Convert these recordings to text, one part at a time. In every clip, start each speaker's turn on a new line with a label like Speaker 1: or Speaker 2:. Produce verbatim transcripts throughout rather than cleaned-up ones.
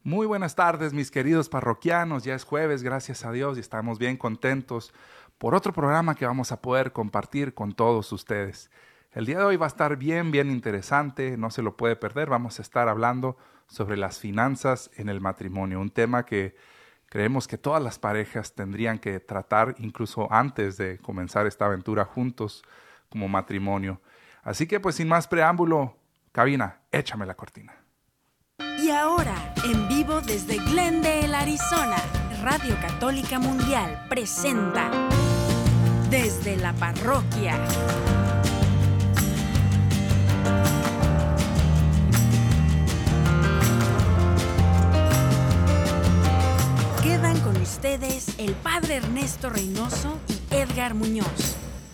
Speaker 1: Muy buenas tardes, mis queridos parroquianos. Ya es jueves, gracias a Dios, y estamos bien contentos por otro programa que vamos a poder compartir con todos ustedes. El día de hoy va a estar bien, bien interesante, no se lo puede perder. Vamos a estar hablando sobre las finanzas en el matrimonio, un tema que creemos que todas las parejas tendrían que tratar incluso antes de comenzar esta aventura juntos como matrimonio. Así que pues sin más preámbulo, cabina, échame la cortina.
Speaker 2: Y ahora, en vivo desde Glendale, Arizona, Radio Católica Mundial presenta Desde la Parroquia. Quedan con ustedes el Padre Ernesto Reynoso y Edgar Muñoz.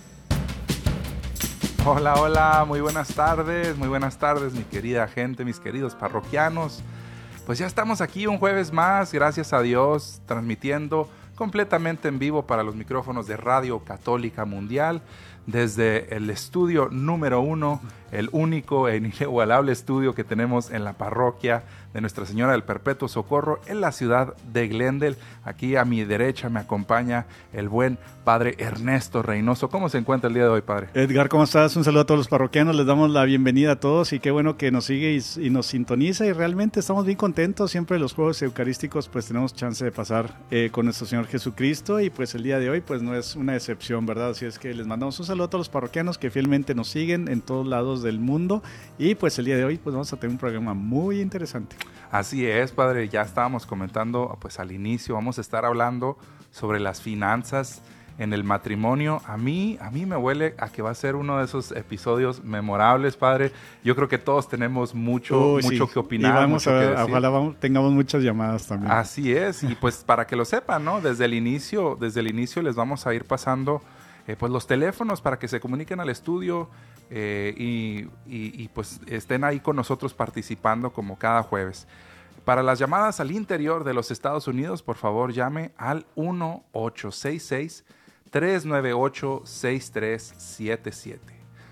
Speaker 1: Hola, hola, muy buenas tardes, muy buenas tardes, mi querida gente, mis queridos parroquianos. Pues ya estamos aquí un jueves más, gracias a Dios, transmitiendo completamente en vivo para los micrófonos de Radio Católica Mundial, desde el estudio número uno, el único e inigualable estudio que tenemos en la parroquia de Nuestra Señora del Perpetuo Socorro en la ciudad de Glendale. Aquí a mi derecha me acompaña el buen Padre Ernesto Reynoso. ¿Cómo se encuentra el día de hoy, Padre?
Speaker 3: Edgar, ¿cómo estás? Un saludo a todos los parroquianos, les damos la bienvenida a todos y qué bueno que nos sigue y, y nos sintoniza y realmente estamos bien contentos. Siempre los juegos eucarísticos pues tenemos chance de pasar eh, con nuestro Señor Jesucristo y pues el día de hoy pues no es una excepción, ¿verdad? Así es que les mandamos un saludo a todos los parroquianos que fielmente nos siguen en todos lados del mundo y pues el día de hoy pues vamos a tener un programa muy interesante.
Speaker 1: Así es, Padre, ya estábamos comentando pues al inicio, vamos a estar hablando sobre las finanzas en el matrimonio. A mí, a mí me huele a que va a ser uno de esos episodios memorables, Padre. Yo creo que todos tenemos mucho,
Speaker 3: Uy,
Speaker 1: mucho
Speaker 3: sí.
Speaker 1: que opinar,
Speaker 3: y vamos
Speaker 1: mucho
Speaker 3: a,
Speaker 1: que decir.
Speaker 3: Ojalá vamos, tengamos muchas llamadas también.
Speaker 1: Así es, y pues para que lo sepan, ¿no? Desde el inicio, desde el inicio les vamos a ir pasando eh, pues los teléfonos para que se comuniquen al estudio eh, y, y, y pues estén ahí con nosotros participando como cada jueves. Para las llamadas al interior de los Estados Unidos, por favor llame al uno ocho seis seis, tres nueve ocho, seis tres siete siete.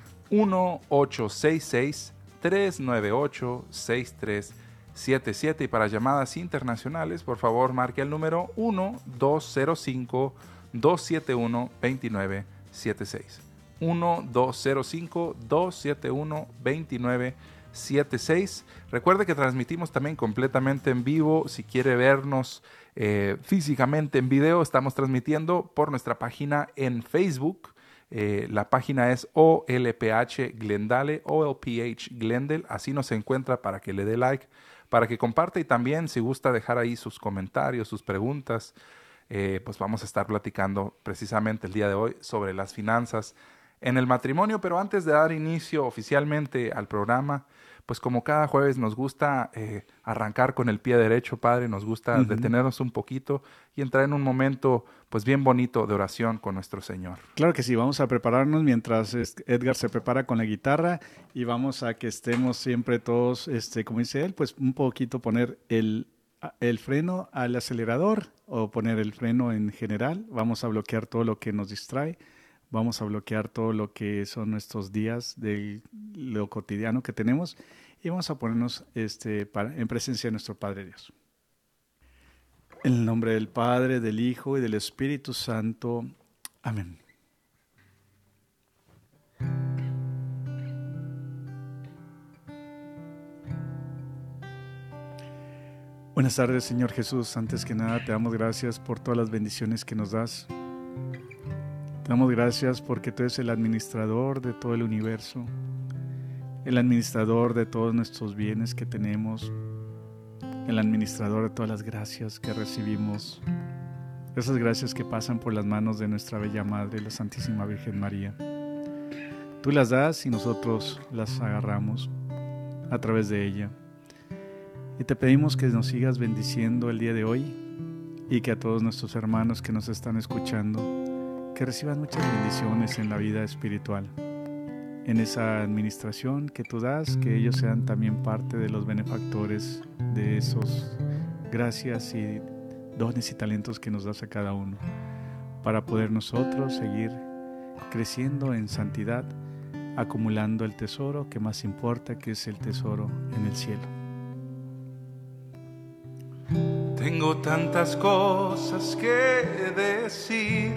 Speaker 1: uno ocho seis seis, tres nueve ocho, seis tres siete siete. Y para llamadas internacionales, por favor marque el número uno dos cero cinco, dos siete uno, dos nueve siete seis. uno dos cero cinco, dos siete uno, dos nueve siete seis. Recuerde que transmitimos también completamente en vivo. Si quiere vernos eh, físicamente en video, estamos transmitiendo por nuestra página en Facebook. Eh, la página es O L P H Glendale, O L P H Glendale. Así nos encuentra para que le dé like, para que comparta y también si gusta dejar ahí sus comentarios, sus preguntas. Eh, pues vamos a estar platicando precisamente el día de hoy sobre las finanzas en el matrimonio. Pero antes de dar inicio oficialmente al programa, pues como cada jueves nos gusta eh, arrancar con el pie derecho, Padre, nos gusta uh-huh. detenernos un poquito y entrar en un momento pues bien bonito de oración con nuestro Señor.
Speaker 3: Claro que sí, vamos a prepararnos mientras Edgar se prepara con la guitarra y vamos a que estemos siempre todos, este, como dice él, pues un poquito poner el, el freno al acelerador o poner el freno en general. Vamos a bloquear todo lo que nos distrae. Vamos a bloquear todo lo que son nuestros días de lo cotidiano que tenemos y vamos a ponernos este, para, en presencia de nuestro Padre Dios. En el nombre del Padre, del Hijo y del Espíritu Santo. Amén. Buenas tardes, Señor Jesús. Antes que nada, te damos gracias por todas las bendiciones que nos das. Te damos gracias porque tú eres el administrador de todo el universo, el administrador de todos nuestros bienes que tenemos, el administrador de todas las gracias que recibimos, esas gracias que pasan por las manos de nuestra bella Madre, la Santísima Virgen María. Tú las das y nosotros las agarramos a través de ella. Y te pedimos que nos sigas bendiciendo el día de hoy y que a todos nuestros hermanos que nos están escuchando que reciban muchas bendiciones en la vida espiritual, en esa administración que tú das, que ellos sean también parte de los benefactores de esos gracias y dones y talentos que nos das a cada uno, para poder nosotros seguir creciendo en santidad, acumulando el tesoro que más importa, que es el tesoro en el cielo.
Speaker 1: Tengo tantas cosas que decir,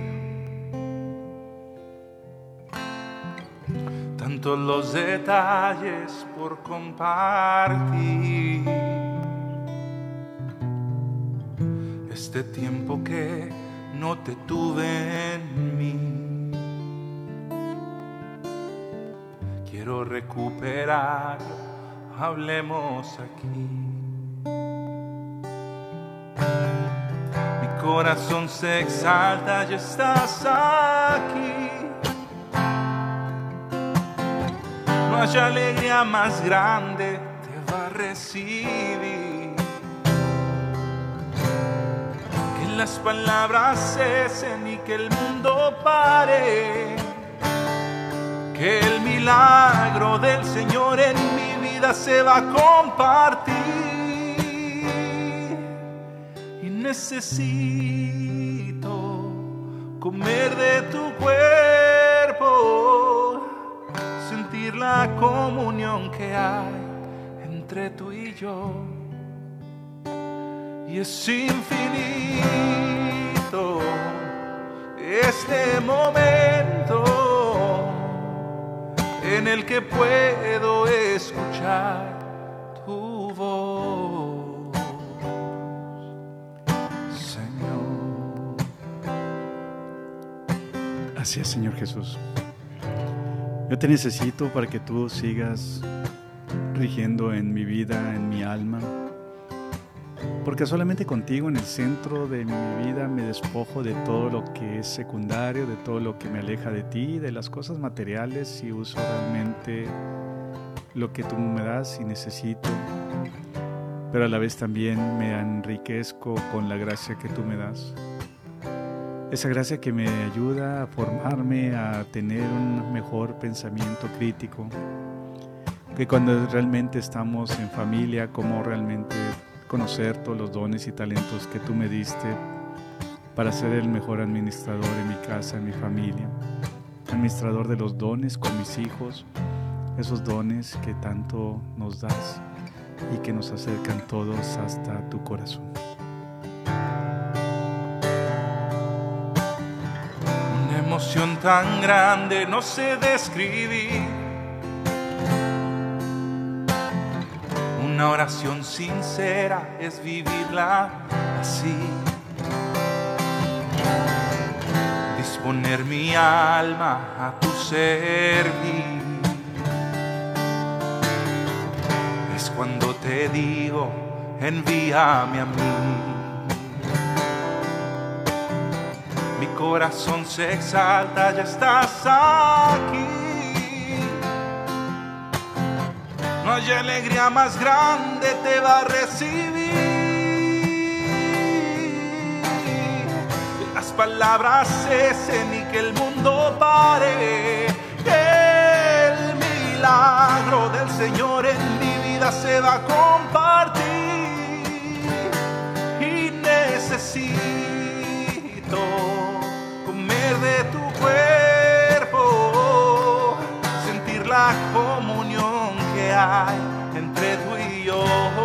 Speaker 1: tantos los detalles por compartir. Este tiempo que no te tuve en mí, quiero recuperar, hablemos aquí. Mi corazón se exalta, ya estás aquí. No hay alegría más grande, te va a recibir. Que las palabras cesen y que el mundo pare. Que el milagro del Señor en mi vida se va a compartir. Y necesito comer de tu cuerpo, sentir la comunión que hay entre tú y yo. Y es infinito este momento en el que puedo escuchar tu voz, Señor.
Speaker 3: Así es, Señor Jesús. Yo te necesito para que tú sigas rigiendo en mi vida, en mi alma, porque solamente contigo en el centro de mi vida me despojo de todo lo que es secundario, de todo lo que me aleja de ti, de las cosas materiales, y uso realmente lo que tú me das y necesito, pero a la vez también me enriquezco con la gracia que tú me das. Esa gracia que me ayuda a formarme, a tener un mejor pensamiento crítico, que cuando realmente estamos en familia, como realmente conocer todos los dones y talentos que tú me diste para ser el mejor administrador en mi casa, en mi familia, administrador de los dones con mis hijos, esos dones que tanto nos das y que nos acercan todos hasta tu corazón.
Speaker 1: Una emoción tan grande no sé describir. Una oración sincera es vivirla así. Disponer mi alma a tu servir. Es cuando te digo, envíame a mí. Mi corazón se exalta, ya estás aquí. No hay alegría más grande, te va a recibir. Las palabras cesen y que el mundo pare. El milagro del Señor en mi vida se va a compartir. Y necesito comer de tu cuerpo, sentir la comunión que hay entre tú y yo.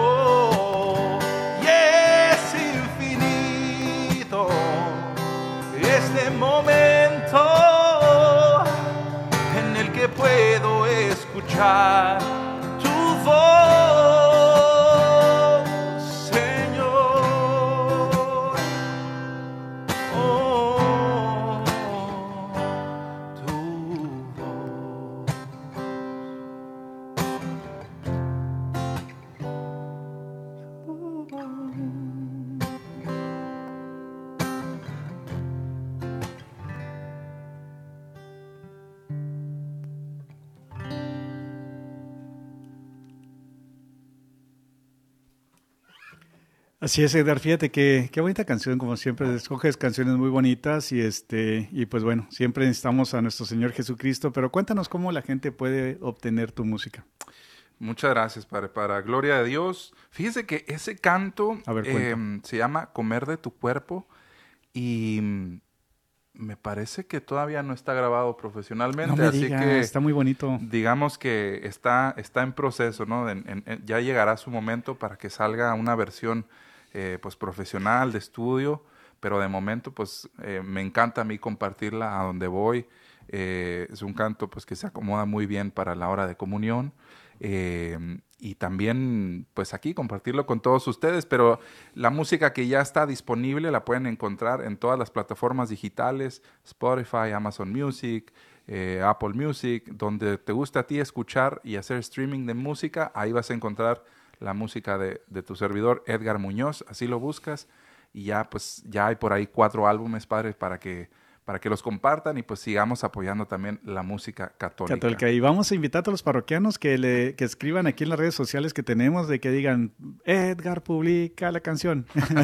Speaker 1: Y es infinito este momento en el que puedo escuchar tu voz, Señor. Oh, tu voz.
Speaker 3: Así es, Edgar, fíjate que qué bonita canción, como siempre, escoges canciones muy bonitas y este y pues bueno, siempre necesitamos a nuestro Señor Jesucristo, pero cuéntanos cómo la gente puede obtener tu música.
Speaker 1: Muchas gracias, Padre, para gloria de Dios. Fíjese que ese canto
Speaker 3: A ver,
Speaker 1: eh, se llama Comer de tu cuerpo y mm, me parece que todavía no está grabado profesionalmente,
Speaker 3: No me
Speaker 1: así
Speaker 3: digas,
Speaker 1: que
Speaker 3: está muy bonito.
Speaker 1: digamos que está, está en proceso, ¿no? En- en- en- ya llegará su momento para que salga una versión eh, pues profesional, de estudio, pero de momento pues eh, me encanta a mí compartirla a donde voy. Eh, es un canto pues que se acomoda muy bien para la hora de comunión. Eh, y también pues aquí compartirlo con todos ustedes, pero la música que ya está disponible la pueden encontrar en todas las plataformas digitales, Spotify, Amazon Music, eh, Apple Music, donde te gusta a ti escuchar y hacer streaming de música, ahí vas a encontrar la música de, de tu servidor Edgar Muñoz, así lo buscas y ya pues ya hay por ahí cuatro álbumes, padre, para que para que los compartan y pues sigamos apoyando también la música católica.
Speaker 3: Católica. Y vamos a invitar a todos los parroquianos que, le, que escriban aquí en las redes sociales que tenemos, de que digan, Edgar, publica la canción.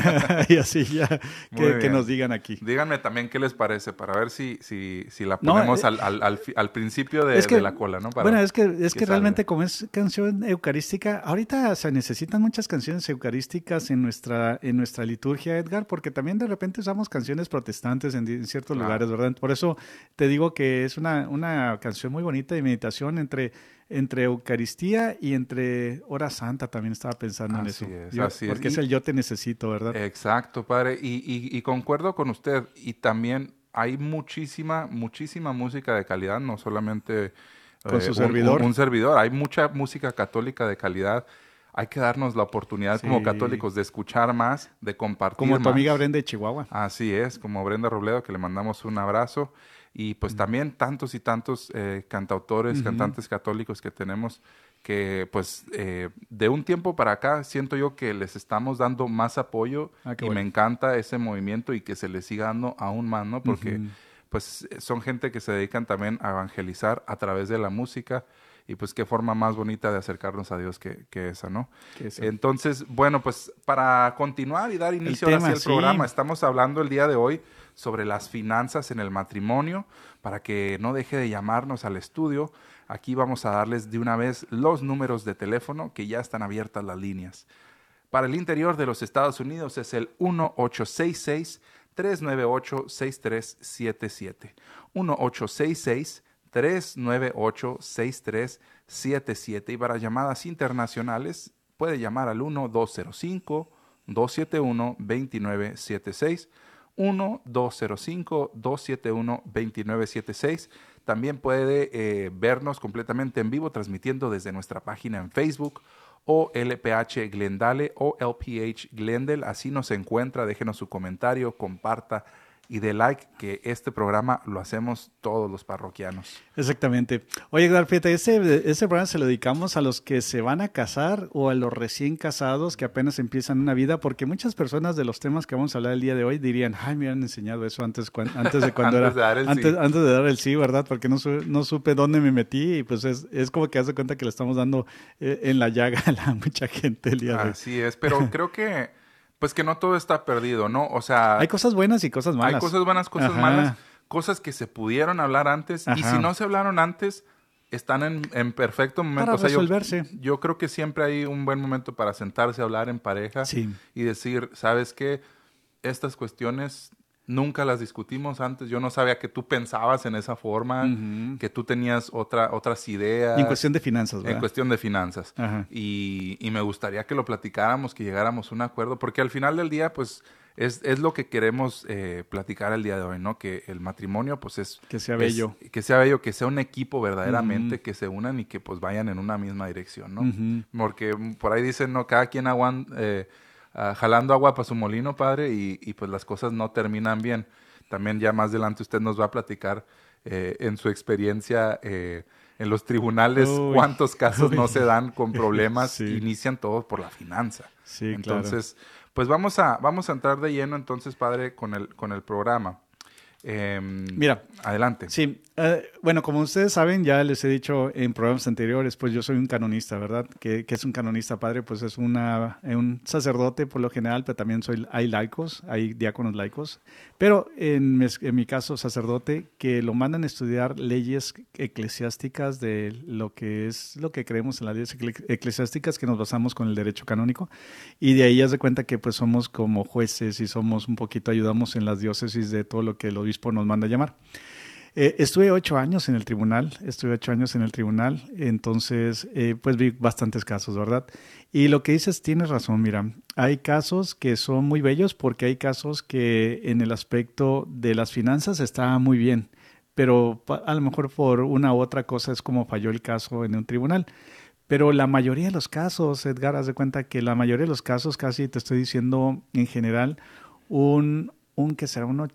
Speaker 3: Y así ya, que, que nos digan aquí.
Speaker 1: Díganme también qué les parece, para ver si, si, si la ponemos no, eh, al, al, al, al principio de,
Speaker 3: es que,
Speaker 1: de la cola, ¿no? Para
Speaker 3: bueno, es que, es que,
Speaker 1: que
Speaker 3: realmente como es canción eucarística, ahorita se necesitan muchas canciones eucarísticas en nuestra, en nuestra liturgia, Edgar, porque también de repente usamos canciones protestantes en, en ciertos claro. lugares, ¿verdad? Por eso te digo que es una, una canción muy bonita de meditación entre, entre Eucaristía y entre Hora Santa. También estaba pensando
Speaker 1: así
Speaker 3: en eso.
Speaker 1: Es,
Speaker 3: yo,
Speaker 1: así
Speaker 3: porque
Speaker 1: es.
Speaker 3: es el yo te necesito, ¿verdad?
Speaker 1: Exacto, padre. Y, y, y concuerdo con usted. Y también hay muchísima, muchísima música de calidad, no solamente
Speaker 3: con
Speaker 1: eh,
Speaker 3: su
Speaker 1: un,
Speaker 3: servidor.
Speaker 1: Un, un servidor. Hay mucha música católica de calidad. Hay que darnos la oportunidad sí. como católicos de escuchar más, de compartir
Speaker 3: Como tu
Speaker 1: más.
Speaker 3: amiga Brenda de Chihuahua.
Speaker 1: Así es, como Brenda Robledo, que le mandamos un abrazo. Y pues uh-huh. también tantos y tantos eh, cantautores, uh-huh. cantantes católicos que tenemos que pues eh, de un tiempo para acá siento yo que les estamos dando más apoyo ah, y bueno. me encanta ese movimiento y que se les siga dando aún más, ¿no? Porque uh-huh. pues son gente que se dedican también a evangelizar a través de la música. Y pues qué forma más bonita de acercarnos a Dios que, que esa, ¿no? Que esa. Entonces, bueno, pues para continuar y dar inicio
Speaker 3: el
Speaker 1: tema, al
Speaker 3: sí.
Speaker 1: programa, estamos hablando el día de hoy sobre las finanzas en el matrimonio. Para que no deje de llamarnos al estudio, aquí vamos a darles de una vez los números de teléfono que ya están abiertas las líneas. Para el interior de los Estados Unidos es el uno ocho seis seis, tres nueve ocho, seis tres siete siete. uno ocho seis seis, tres nueve ocho, seis tres siete siete. Y para llamadas internacionales puede llamar al uno dos cero cinco, dos siete uno, dos nueve siete seis. uno dos cero cinco, dos siete uno, dos nueve siete seis. También puede eh, vernos completamente en vivo transmitiendo desde nuestra página en Facebook o L P H Glendale o L P H Glendale. Así nos encuentra, déjenos su comentario, comparta y de like, que este programa lo hacemos todos los parroquianos.
Speaker 3: Exactamente. Oye, Edgar, fíjate, ese, ese programa se lo dedicamos a los que se van a casar o a los recién casados que apenas empiezan una vida, porque muchas personas de los temas que vamos a hablar el día de hoy dirían, ay, me han enseñado eso antes, antes de cuando
Speaker 1: antes
Speaker 3: era...
Speaker 1: De dar el
Speaker 3: antes,
Speaker 1: sí.
Speaker 3: antes de dar el sí, ¿verdad? Porque no, su, no supe dónde me metí y pues es, es como que haz de cuenta que le estamos dando eh, en la llaga a mucha gente el día de hoy.
Speaker 1: Así es, pero creo que... Pues que no todo está perdido, ¿no? O sea...
Speaker 3: Hay cosas buenas y cosas malas.
Speaker 1: Hay cosas buenas, cosas Ajá. malas, cosas que se pudieron hablar antes. Ajá. Y si no se hablaron antes, están en, en perfecto momento.
Speaker 3: Para
Speaker 1: o sea,
Speaker 3: resolverse.
Speaker 1: Yo, yo creo que siempre hay un buen momento para sentarse a hablar en pareja.
Speaker 3: Sí.
Speaker 1: Y decir, ¿sabes qué? Estas cuestiones nunca las discutimos antes. Yo no sabía que tú pensabas en esa forma, uh-huh. que tú tenías otra, otras ideas.
Speaker 3: Y en cuestión de finanzas, ¿verdad?
Speaker 1: En cuestión de finanzas. Y, y me gustaría que lo platicáramos, que llegáramos a un acuerdo, porque al final del día, pues, es, es lo que queremos eh, platicar el día de hoy, ¿no? Que el matrimonio, pues, es...
Speaker 3: Que sea bello.
Speaker 1: Es, que sea bello, que sea un equipo verdaderamente, uh-huh. que se unan y que, pues, vayan en una misma dirección, ¿no? Uh-huh. Porque por ahí dicen, ¿no? Cada quien aguanta... Eh, Uh, jalando agua para su molino, padre, y, y pues las cosas no terminan bien. También ya más adelante usted nos va a platicar eh, en su experiencia eh, en los tribunales uy, cuántos casos uy. no se dan con problemas, sí. inician todos por la finanza.
Speaker 3: Sí,
Speaker 1: entonces,
Speaker 3: claro.
Speaker 1: pues vamos a, vamos a entrar de lleno entonces, padre, con el, con el programa. Eh,
Speaker 3: Mira,
Speaker 1: adelante.
Speaker 3: Sí, uh, bueno, como ustedes saben, ya les he dicho en programas anteriores, pues yo soy un canonista, ¿verdad? ¿Qué, qué es un canonista, padre? Pues es una, un sacerdote por lo general, pero también soy, hay laicos, hay diáconos laicos, pero en mi, en mi caso sacerdote que lo mandan a estudiar leyes eclesiásticas de lo que es lo que creemos en las leyes eclesiásticas, que nos basamos con el derecho canónico, y de ahí haz de cuenta que pues somos como jueces y somos un poquito, ayudamos en las diócesis de todo lo que el obispo nos manda a llamar. Eh, estuve ocho años en el tribunal, estuve ocho años en el tribunal, entonces eh, pues vi bastantes casos, ¿verdad? Y lo que dices tienes razón, mira, hay casos que son muy bellos porque hay casos que en el aspecto de las finanzas está muy bien, pero a lo mejor por una u otra cosa es como falló el caso en un tribunal. Pero la mayoría de los casos, Edgar, haz de cuenta que la mayoría de los casos, casi te estoy diciendo en general, un, un que será un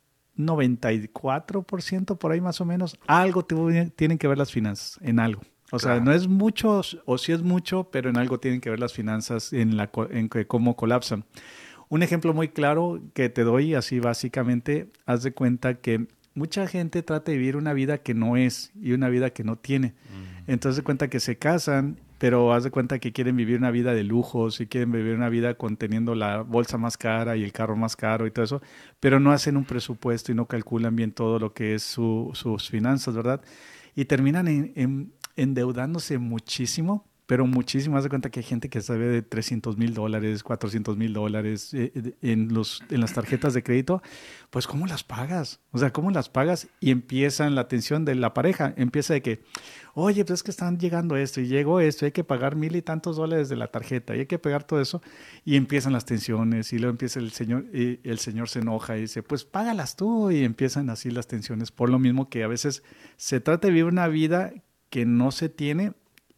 Speaker 3: noventa y cuatro por ciento por ahí más o menos, algo te- tienen que ver las finanzas, en algo. O sea,
Speaker 1: Claro.
Speaker 3: no es mucho o sí es mucho, pero en algo tienen que ver las finanzas en, la, co- en que cómo colapsan. Un ejemplo muy claro que te doy así básicamente, haz de cuenta que mucha gente trata de vivir una vida que no es y una vida que no tiene. Entonces, haz de cuenta que se casan, pero haz de cuenta que quieren vivir una vida de lujos y quieren vivir una vida conteniendo la bolsa más cara y el carro más caro y todo eso, pero no hacen un presupuesto y no calculan bien todo lo que es su, sus finanzas, ¿verdad? Y terminan en, en, endeudándose muchísimo, pero muchísimo. Haz de cuenta que hay gente que sabe de trescientos mil dólares, cuatrocientos mil dólares eh, en, los, en las tarjetas de crédito. Pues, ¿cómo las pagas? O sea, ¿cómo las pagas? Y empiezan la tensión de la pareja. Empieza de que, oye, pues es que están llegando esto y llegó esto, hay que pagar mil y tantos dólares de la tarjeta y hay que pagar todo eso. Y empiezan las tensiones y luego empieza el señor, y el señor se enoja y dice, pues págalas tú. Y empiezan así las tensiones. Por lo mismo que a veces se trata de vivir una vida que no se tiene.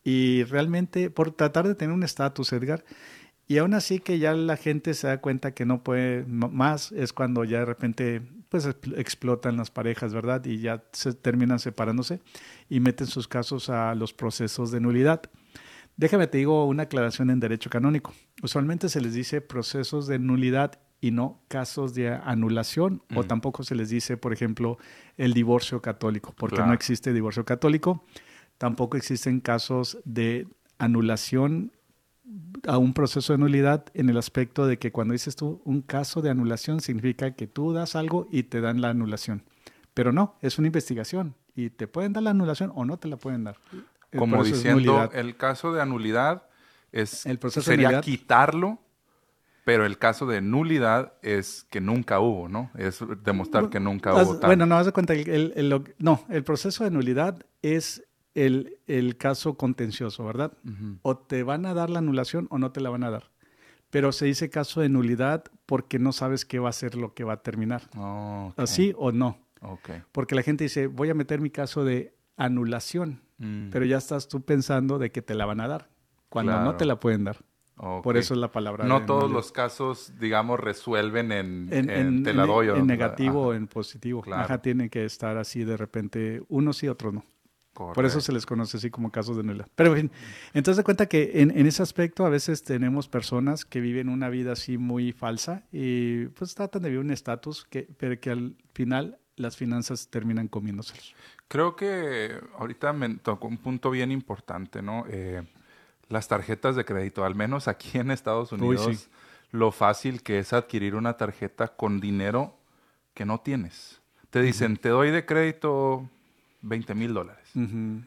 Speaker 3: Y realmente por tratar de tener un estatus, Edgar, y aún así que ya la gente se da cuenta que no puede más, es cuando ya de repente pues explotan las parejas, ¿verdad? Y ya se terminan separándose y meten sus casos a los procesos de nulidad. Déjame te digo una aclaración en derecho canónico. Usualmente se les dice procesos de nulidad y no casos de anulación, mm. o tampoco se les dice, por ejemplo, el divorcio católico, porque claro. no existe divorcio católico. Tampoco existen casos de anulación a un proceso de nulidad en el aspecto de que cuando dices tú un caso de anulación significa que tú das algo y te dan la anulación. Pero no, es una investigación y te pueden dar la anulación o no te la pueden dar.
Speaker 1: Como diciendo, el caso de anulidad es,
Speaker 3: el proceso
Speaker 1: sería
Speaker 3: de nulidad,
Speaker 1: quitarlo, pero el caso de nulidad es que nunca hubo, ¿no? Es demostrar que nunca hubo tal.
Speaker 3: Bueno, no, haz de cuenta, el, el, el, no, el proceso de nulidad es El, el caso contencioso, ¿verdad? Uh-huh. O te van a dar la anulación o no te la van a dar. Pero se dice caso de nulidad porque no sabes qué va a ser lo que va a terminar.
Speaker 1: Oh, okay.
Speaker 3: ¿Así o no?
Speaker 1: Okay.
Speaker 3: Porque la gente dice, voy a meter mi caso de anulación, mm. pero ya estás tú pensando de que te la van a dar, cuando claro. no te la pueden dar. Okay. Por eso es la palabra.
Speaker 1: No todos nulidad. Los casos, digamos, resuelven en,
Speaker 3: en,
Speaker 1: en,
Speaker 3: en
Speaker 1: te la doy
Speaker 3: en,
Speaker 1: o
Speaker 3: en negativo o en positivo.
Speaker 1: Claro.
Speaker 3: Ajá, tienen que estar así de repente, unos sí, otros no. Correcto. Por eso se les conoce así como casos de nulidad. Pero en fin, entonces de cuenta que en, en ese aspecto a veces tenemos personas que viven una vida así muy falsa y pues tratan de vivir un estatus, que, pero que al final las finanzas terminan comiéndoselos.
Speaker 1: Creo que ahorita me tocó un punto bien importante, ¿no? Eh, las tarjetas de crédito, al menos aquí en Estados Unidos, Uy, sí. lo fácil que es adquirir una tarjeta con dinero que no tienes. Te dicen, uh-huh. te doy de crédito veinte mil dólares. Uh-huh.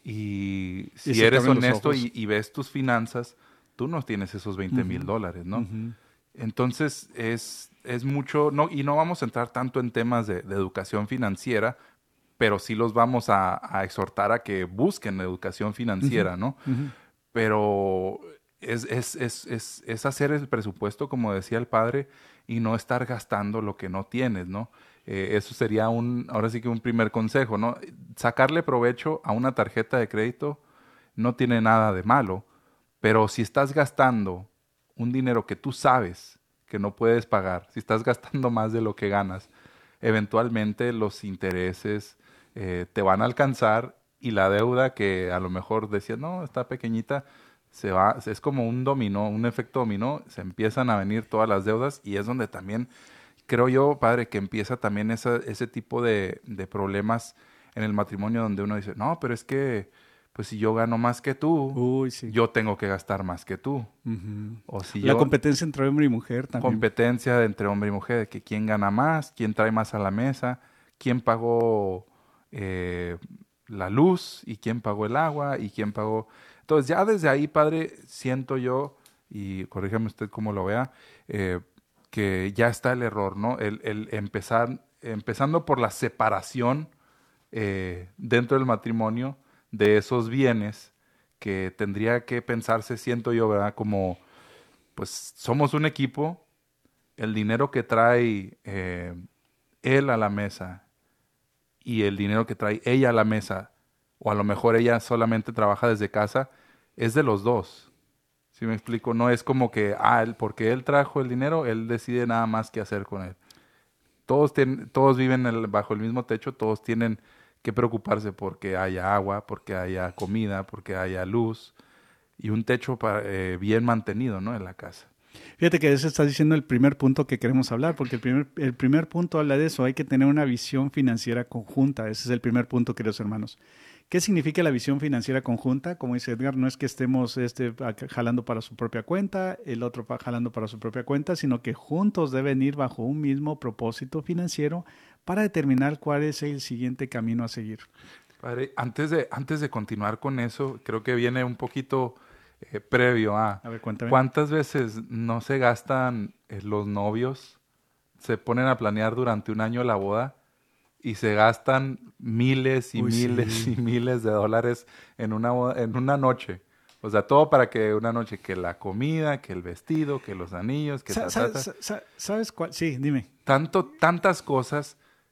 Speaker 1: Y si y eres honesto y, y ves tus finanzas, tú no tienes esos veinte mil uh-huh. dólares, ¿no? Uh-huh. Entonces, es, es mucho, no, y no vamos a entrar tanto en temas de, de educación financiera, pero sí los vamos a, a exhortar a que busquen educación financiera, uh-huh. ¿no? Uh-huh. Pero es, es, es, es, es hacer el presupuesto, como decía el padre, y no estar gastando lo que no tienes, ¿no? Eh, eso sería un, ahora sí que un primer consejo, ¿no? Sacarle provecho a una tarjeta de crédito no tiene nada de malo, pero si estás gastando un dinero que tú sabes que no puedes pagar, si estás gastando más de lo que ganas, eventualmente los intereses eh, te van a alcanzar y la deuda que a lo mejor decías, no, está pequeñita, se va, es como un dominó, un efecto dominó, se empiezan a venir todas las deudas y es donde también creo yo, padre, que empieza también esa, ese tipo de, de problemas en el matrimonio donde uno dice, no, pero es que, pues si yo gano más que tú,
Speaker 3: Uy, sí.
Speaker 1: yo tengo que gastar más que tú.
Speaker 3: Uh-huh.
Speaker 1: O si
Speaker 3: la
Speaker 1: yo,
Speaker 3: competencia entre hombre y mujer también.
Speaker 1: Competencia entre hombre y mujer, de que quién gana más, quién trae más a la mesa, quién pagó eh, la luz y quién pagó el agua y quién pagó... Entonces ya desde ahí, padre, siento yo, y corríjame usted cómo lo vea, eh, que ya está el error, ¿no? El, el empezar, empezando por la separación eh, dentro del matrimonio de esos bienes que tendría que pensarse, siento yo, ¿verdad? Como, pues somos un equipo, el dinero que trae eh, él a la mesa y el dinero que trae ella a la mesa, o a lo mejor ella solamente trabaja desde casa, es de los dos. ¿Sí me explico? No es como que, ah, él, porque él trajo el dinero, él decide nada más qué hacer con él. Todos, ten, todos viven el, bajo el mismo techo, todos tienen que preocuparse porque haya agua, porque haya comida, porque haya luz y un techo para, eh, bien mantenido, ¿no? En la casa.
Speaker 3: Fíjate que eso está diciendo el primer punto que queremos hablar, porque el primer, el primer punto habla de eso, hay que tener una visión financiera conjunta, ese es el primer punto, queridos hermanos. ¿Qué significa la visión financiera conjunta? Como dice Edgar, no es que estemos este, jalando para su propia cuenta, el otro jalando para su propia cuenta, sino que juntos deben ir bajo un mismo propósito financiero para determinar cuál es el siguiente camino a seguir.
Speaker 1: Padre, antes de, antes de continuar con eso, creo que viene un poquito eh, previo a...
Speaker 3: A ver, cuéntame.
Speaker 1: ¿Cuántas veces no se gastan eh, los novios? Se ponen a planear durante un año la boda y se gastan miles y
Speaker 3: Uy,
Speaker 1: miles
Speaker 3: sí.
Speaker 1: y miles de dólares en una, boda- en una noche. O sea, todo para que una noche, que la comida, que el vestido, que los anillos, que...
Speaker 3: Sa-
Speaker 1: ta,
Speaker 3: sa-
Speaker 1: ta, ta.
Speaker 3: sa- sa- ¿Sabes cuál? Sí, dime.
Speaker 1: Tanto, tantas cosas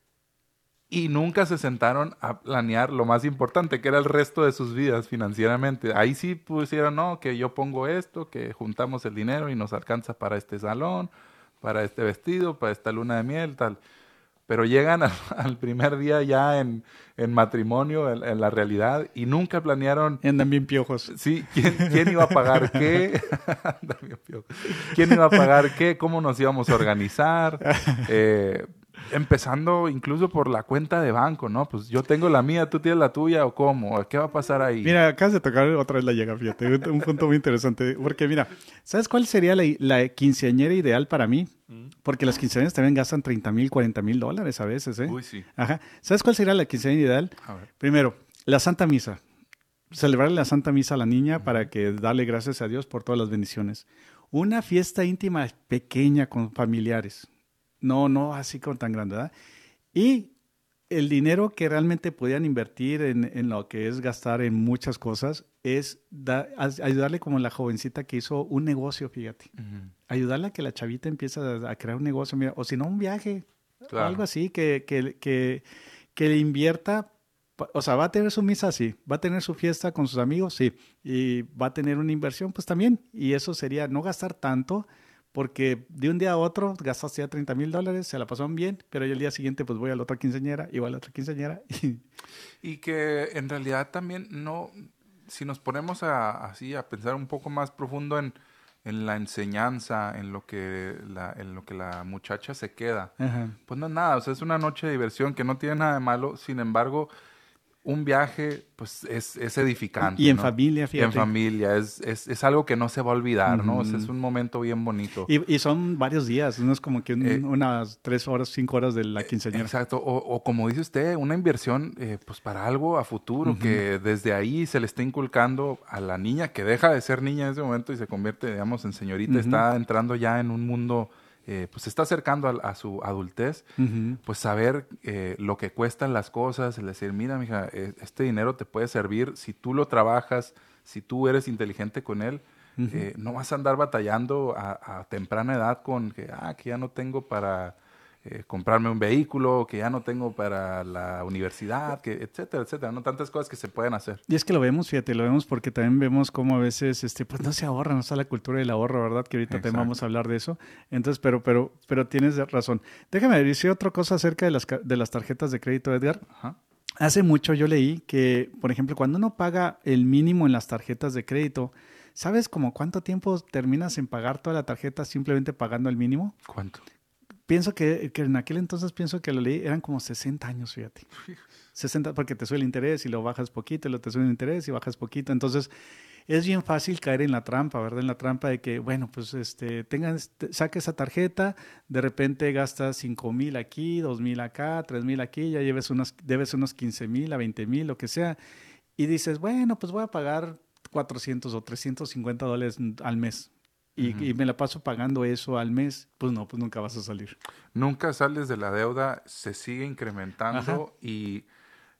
Speaker 1: y nunca se sentaron a planear lo más importante, que era el resto de sus vidas financieramente. Ahí sí pusieron, no, que yo pongo esto, que juntamos el dinero y nos alcanza para este salón, para este vestido, para esta luna de miel, tal. Pero llegan al, al primer día ya en, en matrimonio, en, en la realidad, y nunca planearon,
Speaker 3: Y andan bien piojos.
Speaker 1: sí, quién, quién iba a pagar qué, Anda bien piojo. quién iba a pagar qué, cómo nos íbamos a organizar, eh, empezando incluso por la cuenta de banco, ¿no? Pues yo tengo la mía, tú tienes la tuya, o cómo, ¿qué va a pasar ahí?
Speaker 3: Mira, acabas de tocar otra vez la llaga, fíjate, un un punto muy interesante. Porque mira, ¿sabes cuál sería la, la quinceañera ideal para mí? Porque las quinceañeras también gastan treinta mil, cuarenta mil dólares a veces, ¿eh?
Speaker 1: Uy, sí.
Speaker 3: Ajá. ¿Sabes cuál sería la quinceañera ideal?
Speaker 1: A ver.
Speaker 3: Primero, la Santa Misa. Celebrarle la Santa Misa a la niña para que darle gracias a Dios por todas las bendiciones. Una fiesta íntima pequeña con familiares. No, no así con tan grande, ¿verdad? Y el dinero que realmente podían invertir en, en lo que es gastar en muchas cosas es da- a- ayudarle como la jovencita que hizo un negocio, fíjate.
Speaker 1: Ujú.
Speaker 3: Ayudarle a que la chavita empiece a, a crear un negocio, mira, o si no, un viaje, o
Speaker 1: Claro.
Speaker 3: algo así, que, que, que, que le invierta. pa- O sea, va a tener su misa, sí. Va a tener su fiesta con sus amigos, sí. Y va a tener una inversión, pues también. Y eso sería no gastar tanto, porque de un día a otro gastaste ya treinta mil dólares, se la pasaron bien, pero yo el día siguiente pues voy a la otra quinceañera y voy a la otra quinceañera. Y,
Speaker 1: Y que en realidad también no, si nos ponemos a, así a pensar un poco más profundo en, en la enseñanza, en lo que la, en lo que la muchacha se queda,
Speaker 3: ajá.
Speaker 1: pues no es nada, o sea, es una noche de diversión que no tiene nada de malo, sin embargo, un viaje, pues es, es edificante.
Speaker 3: Y en
Speaker 1: ¿no?
Speaker 3: familia,
Speaker 1: En
Speaker 3: fíjate.
Speaker 1: familia, es, es, es algo que no se va a olvidar, ¿no? O sea, es
Speaker 3: Ujú.
Speaker 1: un momento bien bonito.
Speaker 3: Y, y son varios días, no es como que un-
Speaker 1: Eh,
Speaker 3: unas tres horas, cinco horas de la quinceañera.
Speaker 1: Exacto, o, o como dice usted, una inversión eh, pues para algo a futuro,
Speaker 3: Ujú.
Speaker 1: que desde ahí se le está inculcando a la niña, que deja de ser niña en ese momento y se convierte, digamos, en señorita,
Speaker 3: Ujú.
Speaker 1: está entrando ya en un mundo, eh, pues se está acercando a, a su adultez,
Speaker 3: Ujú.
Speaker 1: pues saber eh, lo que cuestan las cosas, el decir, mira, mija, eh, este dinero te puede servir si tú lo trabajas, si tú eres inteligente con él.
Speaker 3: Ujú.
Speaker 1: Eh, no vas a andar batallando a, a temprana edad con que, ah, que ya no tengo para eh, comprarme un vehículo, que ya no tengo para la universidad, que etcétera, etcétera, no tantas cosas que se pueden hacer.
Speaker 3: Y es que lo vemos, fíjate, lo vemos porque también vemos cómo a veces, este, pues no se ahorra, no está la cultura del ahorro, ¿verdad? Que ahorita también
Speaker 1: Exacto.
Speaker 3: vamos a hablar de eso. Entonces, pero, pero, pero tienes razón. Déjame decir otra cosa acerca de las, ca- de las tarjetas de crédito, Edgar.
Speaker 1: Ajá.
Speaker 3: Hace mucho yo leí que, por ejemplo, cuando uno paga el mínimo en las tarjetas de crédito, ¿sabes como cuánto tiempo terminas en pagar toda la tarjeta simplemente pagando el mínimo?
Speaker 1: ¿Cuánto?
Speaker 3: Pienso que, que en aquel entonces pienso que lo leí, eran como sesenta años, fíjate. sesenta, porque te sube el interés y lo bajas poquito, y lo te sube el interés y bajas poquito. Entonces, es bien fácil caer en la trampa, ¿verdad? En la trampa de que, bueno, pues este, tengas, te- saque esa tarjeta, de repente gastas cinco mil aquí, dos mil acá, tres mil aquí, ya lleves unos, debes unos quince mil a veinte mil, lo que sea. Y dices, bueno, pues voy a pagar cuatrocientos o trescientos cincuenta dólares al mes. Y,
Speaker 1: Ujú.
Speaker 3: y me la paso pagando eso al mes, pues no, pues nunca vas a salir.
Speaker 1: Nunca sales de la deuda, se sigue incrementando
Speaker 3: Ajá.
Speaker 1: y,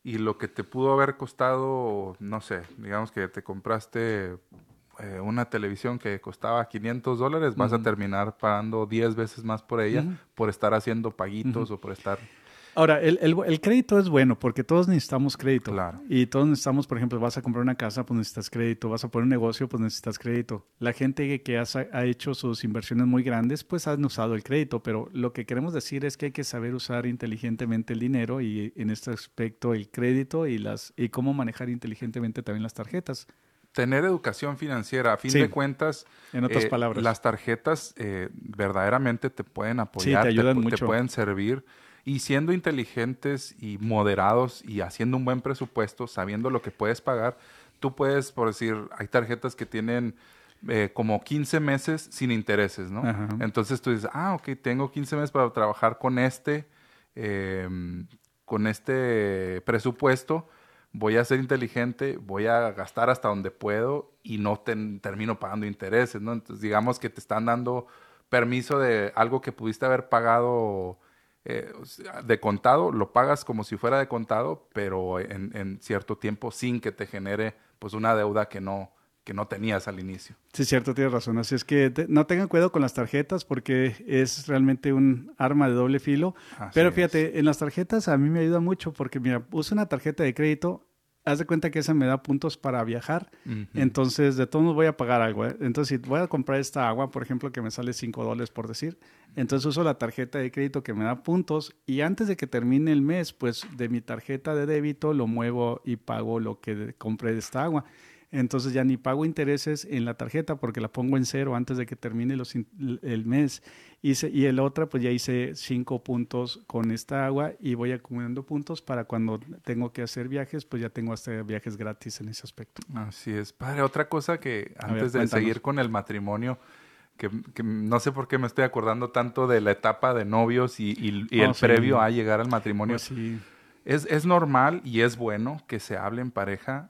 Speaker 1: y lo que te pudo haber costado, no sé, digamos que te compraste eh, una televisión que costaba quinientos dólares, uh-huh. vas a terminar pagando diez veces más por ella uh-huh. por estar haciendo paguitos uh-huh. o por estar...
Speaker 3: Ahora, el, el, el crédito es bueno porque todos necesitamos crédito.
Speaker 1: Claro.
Speaker 3: Y todos necesitamos, por ejemplo, vas a comprar una casa, pues necesitas crédito. Vas a poner un negocio, pues necesitas crédito. La gente que, que has, ha hecho sus inversiones muy grandes, pues han usado el crédito. Pero lo que queremos decir es que hay que saber usar inteligentemente el dinero y en este aspecto el crédito y, las, y cómo manejar inteligentemente también las tarjetas.
Speaker 1: Tener educación financiera, a fin
Speaker 3: sí,
Speaker 1: de cuentas,
Speaker 3: en otras
Speaker 1: eh,
Speaker 3: palabras.
Speaker 1: Las tarjetas eh, verdaderamente te pueden apoyar,
Speaker 3: sí, te, ayudan
Speaker 1: te,
Speaker 3: mucho.
Speaker 1: te pueden servir. Y siendo inteligentes y moderados y haciendo un buen presupuesto, sabiendo lo que puedes pagar, tú puedes, por decir, hay tarjetas que tienen eh, como quince meses sin intereses, ¿no?
Speaker 3: Ajá.
Speaker 1: Entonces tú dices, ah, ok, tengo quince meses para trabajar con este, eh, con este presupuesto, voy a ser inteligente, voy a gastar hasta donde puedo y no te, termino pagando intereses, ¿no? Entonces digamos que te están dando permiso de algo que pudiste haber pagado... Eh, de contado, lo pagas como si fuera de contado, pero en, en cierto tiempo sin que te genere pues una deuda que no, que no tenías al inicio.
Speaker 3: Sí, cierto, tienes razón. Así es que te, no tengan cuidado con las tarjetas porque es realmente un arma de doble filo.
Speaker 1: Así
Speaker 3: pero
Speaker 1: es.
Speaker 3: fíjate, en las tarjetas a mí me ayuda mucho porque mira, uso una tarjeta de crédito. Haz de cuenta que esa me da puntos para viajar, uh-huh. entonces de todos modos voy a pagar algo. ¿eh? Entonces, si voy a comprar esta agua, por ejemplo, que me sale cinco dólares por decir, entonces uso la tarjeta de crédito que me da puntos y antes de que termine el mes, pues de mi tarjeta de débito lo muevo y pago lo que compré de esta agua. Entonces ya ni pago intereses en la tarjeta porque la pongo en cero antes de que termine los, el mes. Hice, y el otra, pues ya hice cinco puntos con esta agua y voy acumulando puntos para cuando tengo que hacer viajes, pues ya tengo hasta viajes gratis en ese aspecto.
Speaker 1: Así es. Padre, otra cosa que antes
Speaker 3: ver,
Speaker 1: de
Speaker 3: cuéntanos.
Speaker 1: seguir con el matrimonio, que, que no sé por qué me estoy acordando tanto de la etapa de novios y, y, y oh, el sí. previo a llegar al matrimonio.
Speaker 3: Oh, sí.
Speaker 1: es, es normal y es bueno que se hable en pareja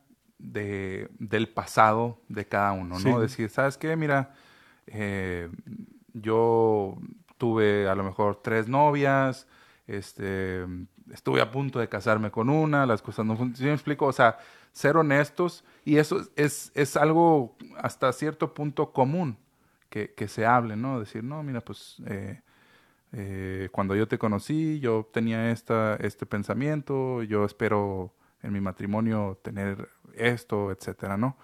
Speaker 1: de, del pasado de cada uno, ¿no? Sí. Decir, ¿sabes qué? Mira, eh, yo tuve a lo mejor tres novias, este, estuve a punto de casarme con una, las cosas no funcionan, ¿sí me explico? O sea, ser honestos y eso es, es algo hasta cierto punto común que, que se hable, ¿no? Decir, no, mira, pues eh, eh, cuando yo te conocí yo tenía esta, este pensamiento, yo espero en mi matrimonio tener esto, etcétera, ¿no?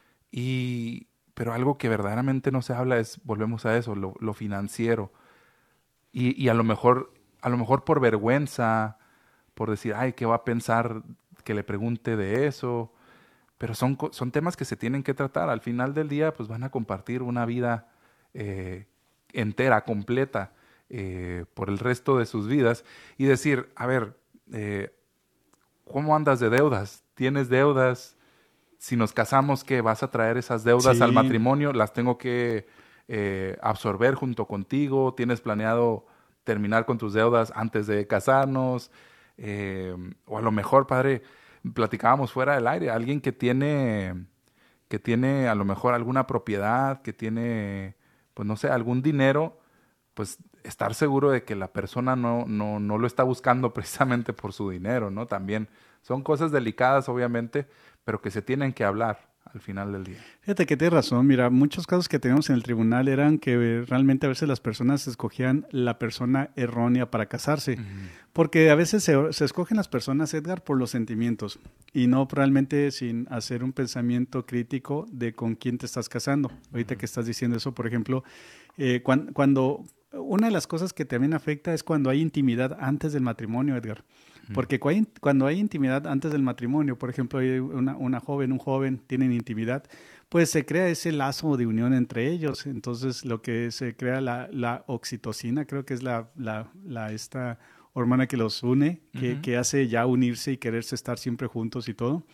Speaker 1: Y, pero algo que verdaderamente no se habla es, volvemos a eso, lo, lo financiero. Y, y a lo mejor, a lo mejor por vergüenza, por decir, ay, ¿qué va a pensar que le pregunte de eso? Pero son, son temas que se tienen que tratar. Al final del día, pues van a compartir una vida eh, entera, completa, eh, por el resto de sus vidas. Y decir, a ver, eh, ¿cómo andas de deudas? ¿Tienes deudas? Si nos casamos, ¿qué? ¿Vas a traer esas deudas sí. al matrimonio? ¿Las tengo que eh, absorber junto contigo? ¿Tienes planeado terminar con tus deudas antes de casarnos? Eh, o a lo mejor, padre, platicábamos fuera del aire, alguien que tiene, que tiene a lo mejor alguna propiedad, que tiene, pues no sé, algún dinero, pues estar seguro de que la persona no, no, no lo está buscando precisamente por su dinero, ¿no? También son cosas delicadas, obviamente, pero que se tienen que hablar al final del día.
Speaker 3: Fíjate que tienes razón. Mira, muchos casos que tenemos en el tribunal eran que realmente a veces las personas escogían la persona errónea para casarse. Uh-huh. Porque a veces se, se escogen las personas, Edgar, por los sentimientos y no realmente sin hacer un pensamiento crítico de con quién te estás casando. Ahorita uh-huh. que estás diciendo eso, por ejemplo, eh, cuando, cuando una de las cosas que también afecta es cuando hay intimidad antes del matrimonio, Edgar. Porque cuando hay intimidad antes del matrimonio, por ejemplo, hay una, una joven, un joven tienen intimidad, pues se crea ese lazo de unión entre ellos. Entonces, lo que se crea la, la oxitocina, creo que es la, la, la esta hormona que los une, que, uh-huh. que hace ya unirse y quererse estar siempre juntos y todo.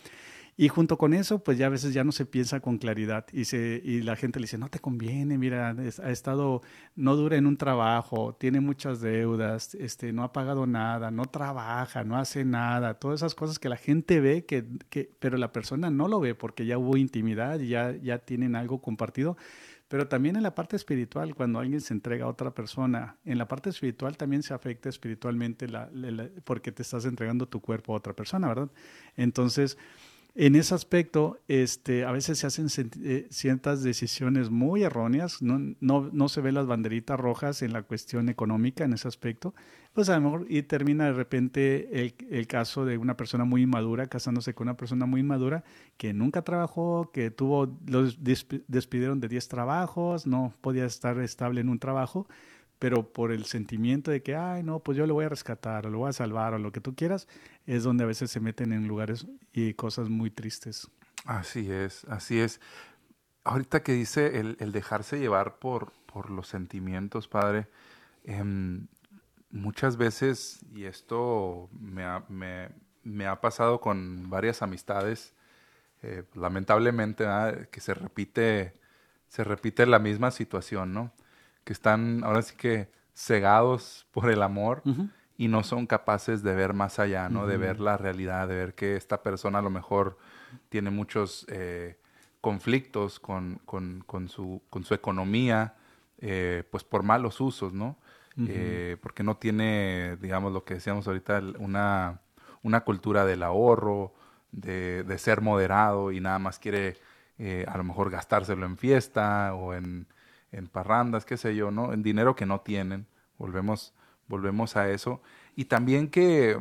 Speaker 3: Y junto con eso, pues ya a veces ya no se piensa con claridad y, se, y la gente le dice, no te conviene, mira, es, ha estado, no dura en un trabajo, tiene muchas deudas, este, no ha pagado nada, no trabaja, no hace nada, todas esas cosas que la gente ve, que, que, pero la persona no lo ve porque ya hubo intimidad y ya, ya tienen algo compartido. Pero también en la parte espiritual, cuando alguien se entrega a otra persona, en la parte espiritual también se afecta espiritualmente la, la, la, porque te estás entregando tu cuerpo a otra persona, ¿verdad? Entonces, en ese aspecto, este, a veces se hacen eh, ciertas decisiones muy erróneas, no, no, no se ven las banderitas rojas en la cuestión económica en ese aspecto, pues a lo mejor y termina de repente el, el caso de una persona muy inmadura casándose con una persona muy inmadura que nunca trabajó, que tuvo, los desp- despidieron de diez trabajos, no podía estar estable en un trabajo, pero por el sentimiento de que, ay, no, pues yo lo voy a rescatar, o lo voy a salvar, o lo que tú quieras, es donde a veces se meten en lugares y cosas muy tristes.
Speaker 1: Así es, así es. Ahorita que dice el, el dejarse llevar por, por los sentimientos, padre, eh, muchas veces, y esto me ha, me, me ha pasado con varias amistades, eh, lamentablemente, ¿verdad? Que se repite, se repite la misma situación, ¿no? Que están ahora sí que cegados por el amor
Speaker 3: Uh-huh.
Speaker 1: y no son capaces de ver más allá, ¿no?
Speaker 3: Uh-huh.
Speaker 1: De ver la realidad, de ver que esta persona a lo mejor tiene muchos eh, conflictos con, con, con, su, con su economía, eh, pues por malos usos, ¿no?
Speaker 3: Uh-huh.
Speaker 1: Eh, porque no tiene, digamos, lo que decíamos ahorita, una, una cultura del ahorro, de, de ser moderado y nada más quiere eh, a lo mejor gastárselo en fiesta o en, en parrandas, qué sé yo, ¿no? En dinero que no tienen. Volvemos, volvemos a eso. Y también que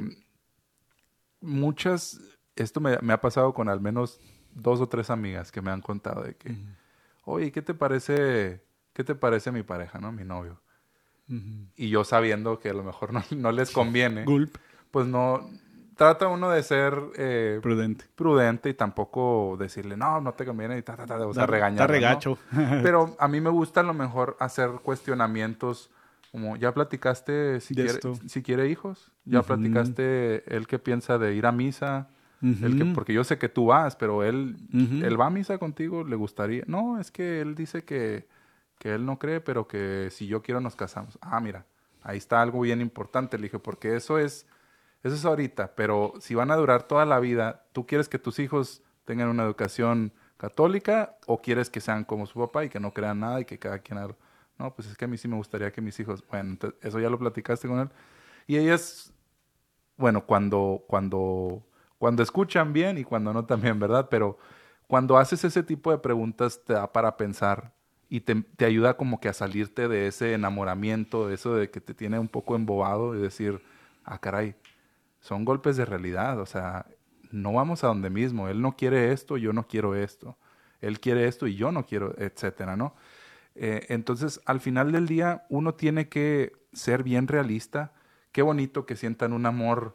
Speaker 1: muchas, esto me, me ha pasado con al menos dos o tres amigas que me han contado de que,
Speaker 3: Uh-huh.
Speaker 1: oye, ¿qué te parece, qué te parece mi pareja, ¿no? Mi novio.
Speaker 3: Uh-huh.
Speaker 1: Y yo sabiendo que a lo mejor no, no les conviene,
Speaker 3: Gulp.
Speaker 1: pues no, trata uno de ser eh,
Speaker 3: Prudente.
Speaker 1: prudente y tampoco decirle, no, no te conviene, y ta, ta, ta, o sea, regañarlo,
Speaker 3: Está regacho.
Speaker 1: ¿no? Pero a mí me gusta a lo mejor hacer cuestionamientos como, ¿ya platicaste si,
Speaker 3: De
Speaker 1: quiere,
Speaker 3: esto.
Speaker 1: si quiere hijos? ¿Ya
Speaker 3: Ujú.
Speaker 1: platicaste él qué piensa de ir a misa?
Speaker 3: Ujú.
Speaker 1: Él que, porque yo sé que tú vas, pero él,
Speaker 3: Ujú.
Speaker 1: él va a misa contigo, le gustaría. No, es que él dice que, que él no cree, pero que si yo quiero nos casamos. Ah, mira, ahí está algo bien importante, le dije, porque eso es, eso es ahorita, pero si van a durar toda la vida, ¿tú quieres que tus hijos tengan una educación católica o quieres que sean como su papá y que no crean nada y que cada quien haga? No, pues es que a mí sí me gustaría que mis hijos, bueno, entonces, eso ya lo platicaste con él. Y ellas, bueno, cuando, cuando, cuando escuchan bien y cuando no también, ¿verdad? Pero cuando haces ese tipo de preguntas te da para pensar y te, te ayuda como que a salirte de ese enamoramiento, de eso de que te tiene un poco embobado y decir, ah, caray, son golpes de realidad, o sea, no vamos a donde mismo, él no quiere esto, yo no quiero esto, él quiere esto y yo no quiero, etcétera, ¿no? Eh, entonces, al final del día, uno tiene que ser bien realista. Qué bonito que sientan un amor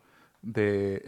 Speaker 1: de,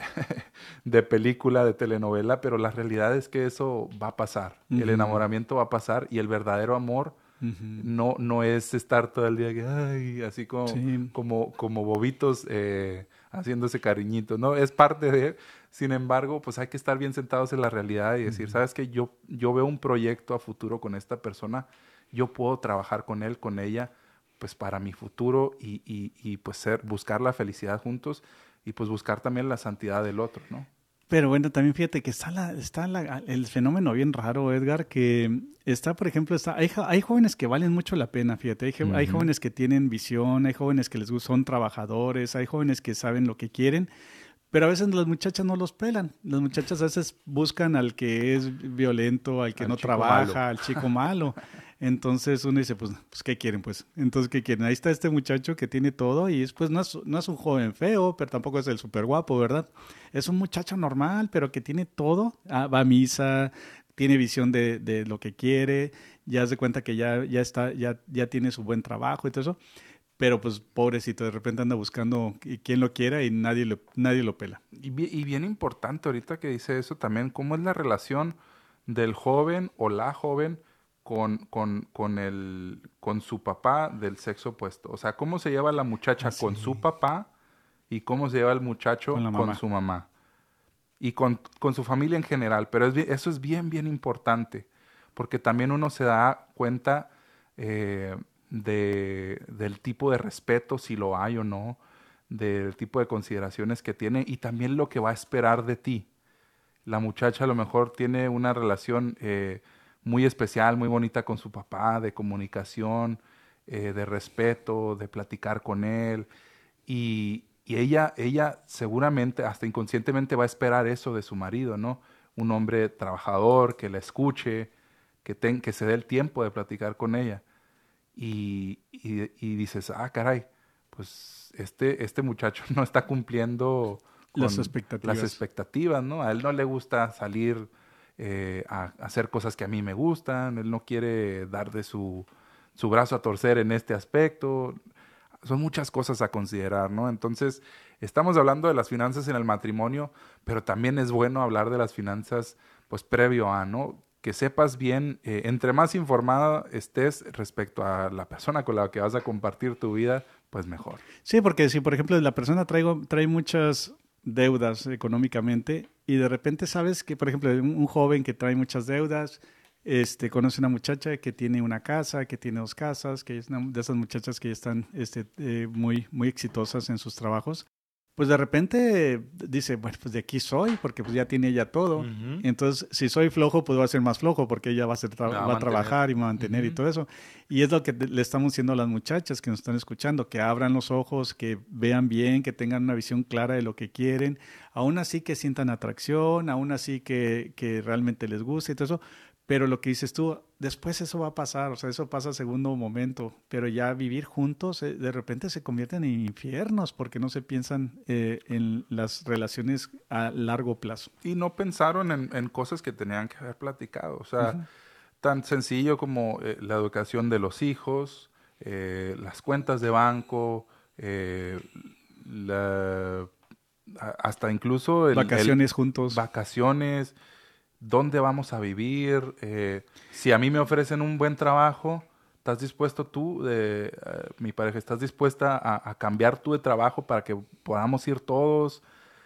Speaker 1: de película, de telenovela, pero la realidad es que eso va a pasar. Uh-huh. El enamoramiento va a pasar y el verdadero amor uh-huh. no, no es estar todo el día que, ay, así como, sí. como, como bobitos eh, haciéndose cariñitos, ¿no? Es parte de... Sin embargo, pues hay que estar bien sentados en la realidad y decir, uh-huh. ¿sabes qué? Yo, yo veo un proyecto a futuro con esta persona, yo puedo trabajar con él, con ella, pues para mi futuro y, y, y pues ser, buscar la felicidad juntos y pues buscar también la santidad del otro, ¿no?
Speaker 3: Pero bueno, también fíjate que está, la, está la, el fenómeno bien raro, Edgar, que está, por ejemplo, está, hay, hay jóvenes que valen mucho la pena, fíjate, hay, uh-huh. hay jóvenes que tienen visión, hay jóvenes que les gustan, son trabajadores, hay jóvenes que saben lo que quieren, pero a veces las muchachas no los pelan. Las muchachas a veces buscan al que es violento, al que al no trabaja, malo. al chico malo. Entonces uno dice, pues, pues, ¿qué quieren? Pues, entonces, ¿qué quieren? Ahí está este muchacho que tiene todo y pues no es, no es un joven feo, pero tampoco es el súper guapo, ¿verdad? Es un muchacho normal, pero que tiene todo. Ah, va a misa, tiene visión de, de lo que quiere, ya se cuenta que ya, ya, está, ya, ya tiene su buen trabajo y todo eso. Pero pues pobrecito, de repente anda buscando quién lo quiera y nadie lo, nadie lo pela.
Speaker 1: Y bien, y bien importante ahorita que dice eso también, ¿cómo es la relación del joven o la joven con, con, con, el, con su papá del sexo opuesto? O sea, ¿cómo se lleva la muchacha ah, con sí. su papá y cómo se lleva el muchacho con, con su mamá? y con, con su familia en general. Pero es, eso es bien, bien importante, porque también uno se da cuenta eh, de, del tipo de respeto, si lo hay o no, del tipo de consideraciones que tiene y también lo que va a esperar de ti. La muchacha a lo mejor tiene una relación eh, muy especial, muy bonita con su papá, de comunicación, eh, de respeto, de platicar con él. Y, y ella, ella seguramente, hasta inconscientemente, va a esperar eso de su marido, ¿no? Un hombre trabajador, que la escuche, que, ten, que se dé el tiempo de platicar con ella. Y, y, y dices, ah, caray, pues este, este muchacho no está cumpliendo con
Speaker 3: las expectativas.
Speaker 1: las expectativas, ¿no? A él no le gusta salir eh, a, a hacer cosas que a mí me gustan, él no quiere dar de su, su brazo a torcer en este aspecto. Son muchas cosas a considerar, ¿no? Entonces, estamos hablando de las finanzas en el matrimonio, pero también es bueno hablar de las finanzas, pues, previo a, ¿no? Que sepas bien, eh, entre más informada estés respecto a la persona con la que vas a compartir tu vida, pues mejor.
Speaker 3: Sí, porque si, por ejemplo, la persona traigo, trae muchas deudas económicamente y de repente sabes que, por ejemplo, un, un joven que trae muchas deudas, este, conoce una muchacha que tiene una casa, que tiene dos casas, que es una de esas muchachas que están este, eh, muy, muy exitosas en sus trabajos, pues de repente dice, bueno, pues de aquí soy, porque pues ya tiene ella todo. Uh-huh. Entonces, si soy flojo, pues voy a ser más flojo, porque ella va a, ser tra- va va a trabajar y me va a mantener uh-huh. y todo eso. Y es lo que le estamos diciendo a las muchachas que nos están escuchando, que abran los ojos, que vean bien, que tengan una visión clara de lo que quieren, aún así que sientan atracción, aún así que, que realmente les guste y todo eso. Pero lo que dices tú, después eso va a pasar, o sea, eso pasa a segundo momento, pero ya vivir juntos eh, de repente se convierten en infiernos porque no se piensan eh, en las relaciones a largo plazo.
Speaker 1: Y no pensaron en, en cosas que tenían que haber platicado, o sea, uh-huh. tan sencillo como eh, la educación de los hijos, eh, las cuentas de banco, eh, la, hasta incluso... El,
Speaker 3: vacaciones
Speaker 1: el,
Speaker 3: juntos.
Speaker 1: Vacaciones... ¿Dónde vamos a vivir? Eh, si a mí me ofrecen un buen trabajo, ¿estás dispuesto tú, de, uh, mi pareja, estás dispuesta a, a cambiar tú de trabajo para que podamos ir todos?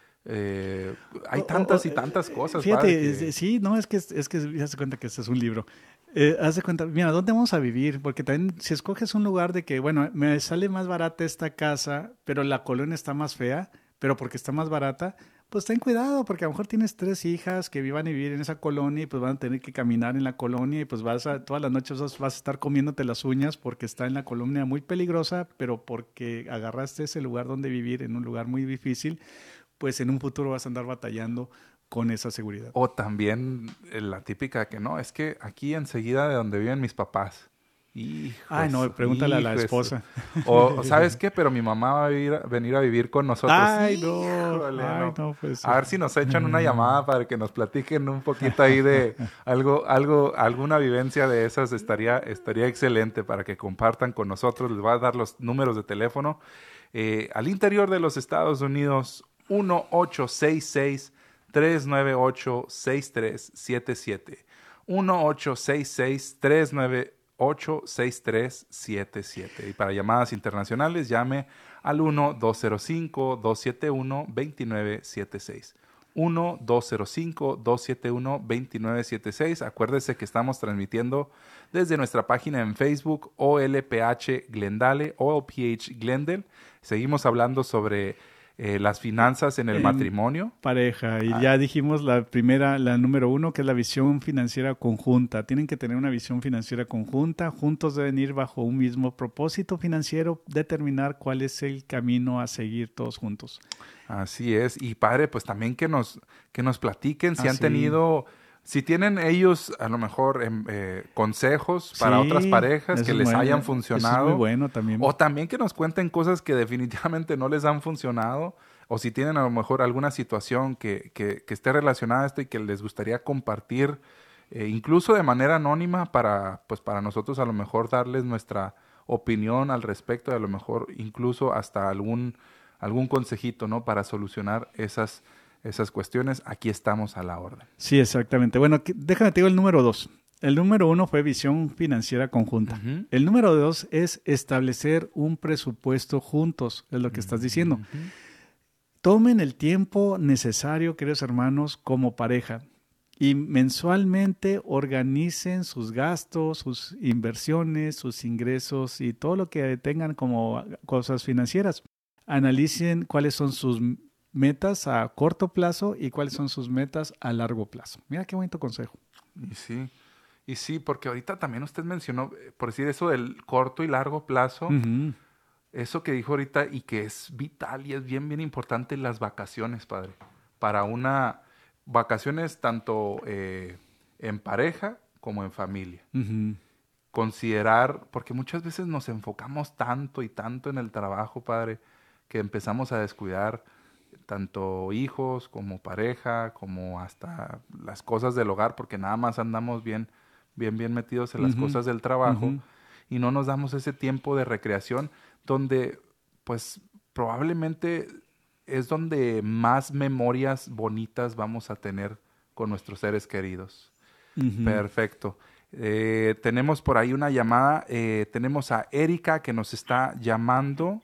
Speaker 1: Eh, hay tantas oh, oh, y tantas cosas.
Speaker 3: Fíjate,
Speaker 1: que...
Speaker 3: sí, no, es que es que ya se cuenta que este es un libro. Eh, haz de cuenta, mira, ¿dónde vamos a vivir? Porque también si escoges un lugar de que, bueno, me sale más barata esta casa, pero la colonia está más fea, pero porque está más barata, pues ten cuidado, porque a lo mejor tienes tres hijas que vivan y vivir en esa colonia y pues van a tener que caminar en la colonia y pues vas a, todas las noches vas a estar comiéndote las uñas porque está en la colonia muy peligrosa, pero porque agarraste ese lugar donde vivir en un lugar muy difícil, pues en un futuro vas a andar batallando con esa seguridad.
Speaker 1: O también la típica que no, es que aquí enseguida de donde viven mis papás. Hijos,
Speaker 3: Ay, no, pregúntale hijos. a la esposa.
Speaker 1: O, ¿sabes qué? Pero mi mamá va a, vivir, venir a vivir con nosotros.
Speaker 3: Ay, no.
Speaker 1: Híjole,
Speaker 3: Ay,
Speaker 1: no.
Speaker 3: no pues,
Speaker 1: a ver si nos echan una llamada para que nos platiquen un poquito ahí de algo, algo, alguna vivencia de esas. Estaría, estaría excelente para que compartan con nosotros. Les voy a dar los números de teléfono. Eh, al interior de los Estados Unidos, uno ocho seis seis, tres nueve ocho, seis tres siete siete. uno ocho seis seis, tres nueve ocho, ocho seis tres siete siete. Y para llamadas internacionales, llame al uno dos cero cinco, dos siete uno, dos nueve siete seis. uno dos cero cinco, dos siete uno, dos nueve siete seis. Acuérdese que estamos transmitiendo desde nuestra página en Facebook, O L P H Glendale, O L P H Glendale. Seguimos hablando sobre Eh, las finanzas en el en matrimonio.
Speaker 3: Pareja. Y
Speaker 1: ah.
Speaker 3: ya dijimos la primera, la número uno, que es la visión financiera conjunta. Tienen que tener una visión financiera conjunta. Juntos deben ir bajo un mismo propósito financiero, determinar cuál es el camino a seguir todos juntos.
Speaker 1: Así es. Y padre, pues también que nos, que nos platiquen si ah, han
Speaker 3: sí.
Speaker 1: tenido... Si tienen ellos a lo mejor eh, consejos para
Speaker 3: sí,
Speaker 1: otras parejas que les
Speaker 3: bueno,
Speaker 1: hayan funcionado.
Speaker 3: Eso es muy bueno también.
Speaker 1: O también que nos cuenten cosas que definitivamente no les han funcionado. O si tienen a lo mejor alguna situación que, que, que esté relacionada a esto y que les gustaría compartir, eh, incluso de manera anónima, para, pues para nosotros a lo mejor darles nuestra opinión al respecto, y a lo mejor incluso hasta algún, algún consejito, ¿no? Para solucionar esas esas cuestiones, aquí estamos a la orden.
Speaker 3: Sí, exactamente. Bueno, déjame te digo el número dos. El número uno fue visión financiera conjunta. Uh-huh. El número dos es establecer un presupuesto juntos, es lo que uh-huh. estás diciendo. Uh-huh. tomen el tiempo necesario, queridos hermanos, como pareja y mensualmente organicen sus gastos, sus inversiones, sus ingresos y todo lo que tengan como cosas financieras. Analicen cuáles son sus metas a corto plazo y cuáles son sus metas a largo plazo. Mira qué bonito consejo.
Speaker 1: Y sí, y sí, porque ahorita también usted mencionó, eh, por decir eso del corto y largo plazo,
Speaker 3: Uh-huh.
Speaker 1: eso que dijo ahorita y que es vital y es bien, bien importante, las vacaciones, padre. Para una, vacaciones tanto eh, en pareja como en familia.
Speaker 3: Uh-huh.
Speaker 1: Considerar, porque muchas veces nos enfocamos tanto y tanto en el trabajo, padre, que empezamos a descuidar tanto hijos como pareja, como hasta las cosas del hogar, porque nada más andamos bien, bien, bien metidos en las
Speaker 3: Uh-huh.
Speaker 1: cosas del trabajo
Speaker 3: Uh-huh.
Speaker 1: y no nos damos ese tiempo de recreación donde, pues, probablemente es donde más memorias bonitas vamos a tener con nuestros seres queridos.
Speaker 3: Uh-huh.
Speaker 1: Perfecto. Eh, tenemos por ahí una llamada. Eh, tenemos a Erika que nos está llamando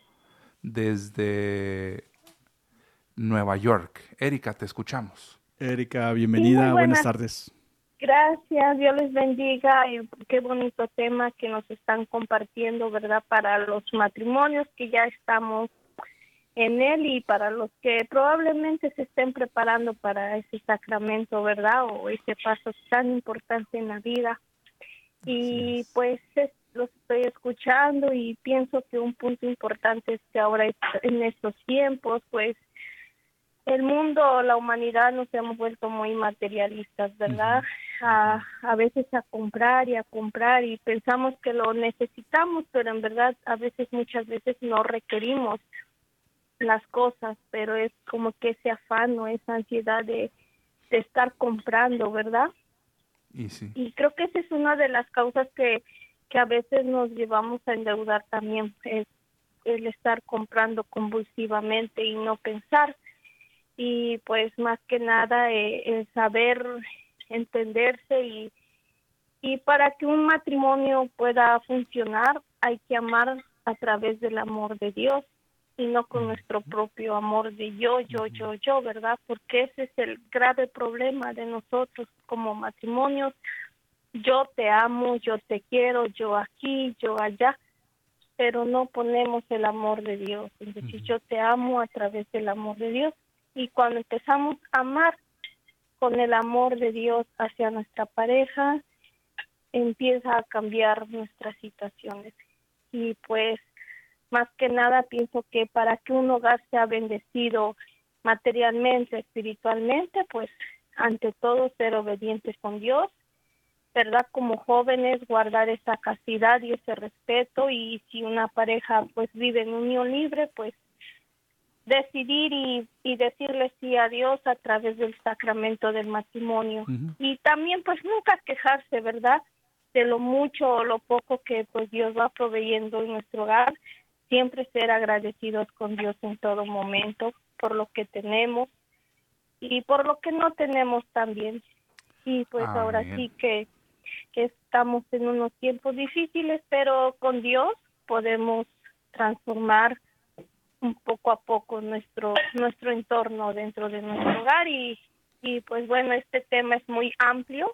Speaker 1: desde Nueva York. Erika, te escuchamos.
Speaker 3: Erika,
Speaker 4: Sí,
Speaker 3: bienvenida.
Speaker 4: muy
Speaker 3: Buenas
Speaker 4: buenas.
Speaker 3: tardes.
Speaker 4: Gracias, Dios les bendiga. Y qué bonito tema que nos están compartiendo, ¿verdad? Para los matrimonios que ya estamos en él y para los que probablemente se estén preparando para ese sacramento, ¿verdad? O ese paso tan importante en la vida. Y
Speaker 1: es.
Speaker 4: pues es, los estoy escuchando y pienso que un punto importante es que ahora en estos tiempos, pues, el mundo, la humanidad nos hemos vuelto muy materialistas, ¿verdad?
Speaker 3: Uh-huh.
Speaker 4: A, a veces a comprar y a comprar y pensamos que lo necesitamos, pero en verdad a veces, muchas veces no requerimos las cosas, pero es como que ese afán o esa ansiedad de, de estar comprando, ¿verdad?
Speaker 1: Y sí.
Speaker 4: Y creo que esa es una de las causas que, que a veces nos llevamos a endeudar también, es el estar comprando convulsivamente y no pensar. Y pues más que nada eh, el saber entenderse y, y para que un matrimonio pueda funcionar hay que amar a través del amor de Dios y no con nuestro propio amor de yo, yo, yo, yo, ¿verdad? Porque ese es el grave problema de nosotros como matrimonios. Yo te amo, yo te quiero, yo aquí, yo allá, pero no ponemos el amor de Dios. Es decir, yo te amo a través del amor de Dios. Y cuando empezamos a amar con el amor de Dios hacia nuestra pareja, empieza a cambiar nuestras situaciones. Y pues, más que nada, pienso que para que un hogar sea bendecido materialmente, espiritualmente, pues, ante todo, ser obedientes con Dios, ¿verdad? Como jóvenes, guardar esa castidad y ese respeto. Y si una pareja, pues, vive en unión libre, pues, decidir y, y decirle sí a Dios a través del sacramento del matrimonio.
Speaker 3: Uh-huh.
Speaker 4: Y también pues nunca quejarse, ¿verdad? De lo mucho o lo poco que pues Dios va proveyendo en nuestro hogar. Siempre ser agradecidos con Dios en todo momento por lo que tenemos y por lo que no tenemos también. Y pues
Speaker 1: Amén.
Speaker 4: ahora sí que, que estamos en unos tiempos difíciles, pero con Dios podemos transformar un poco a poco nuestro nuestro entorno dentro de nuestro hogar y, y pues bueno, este tema es muy amplio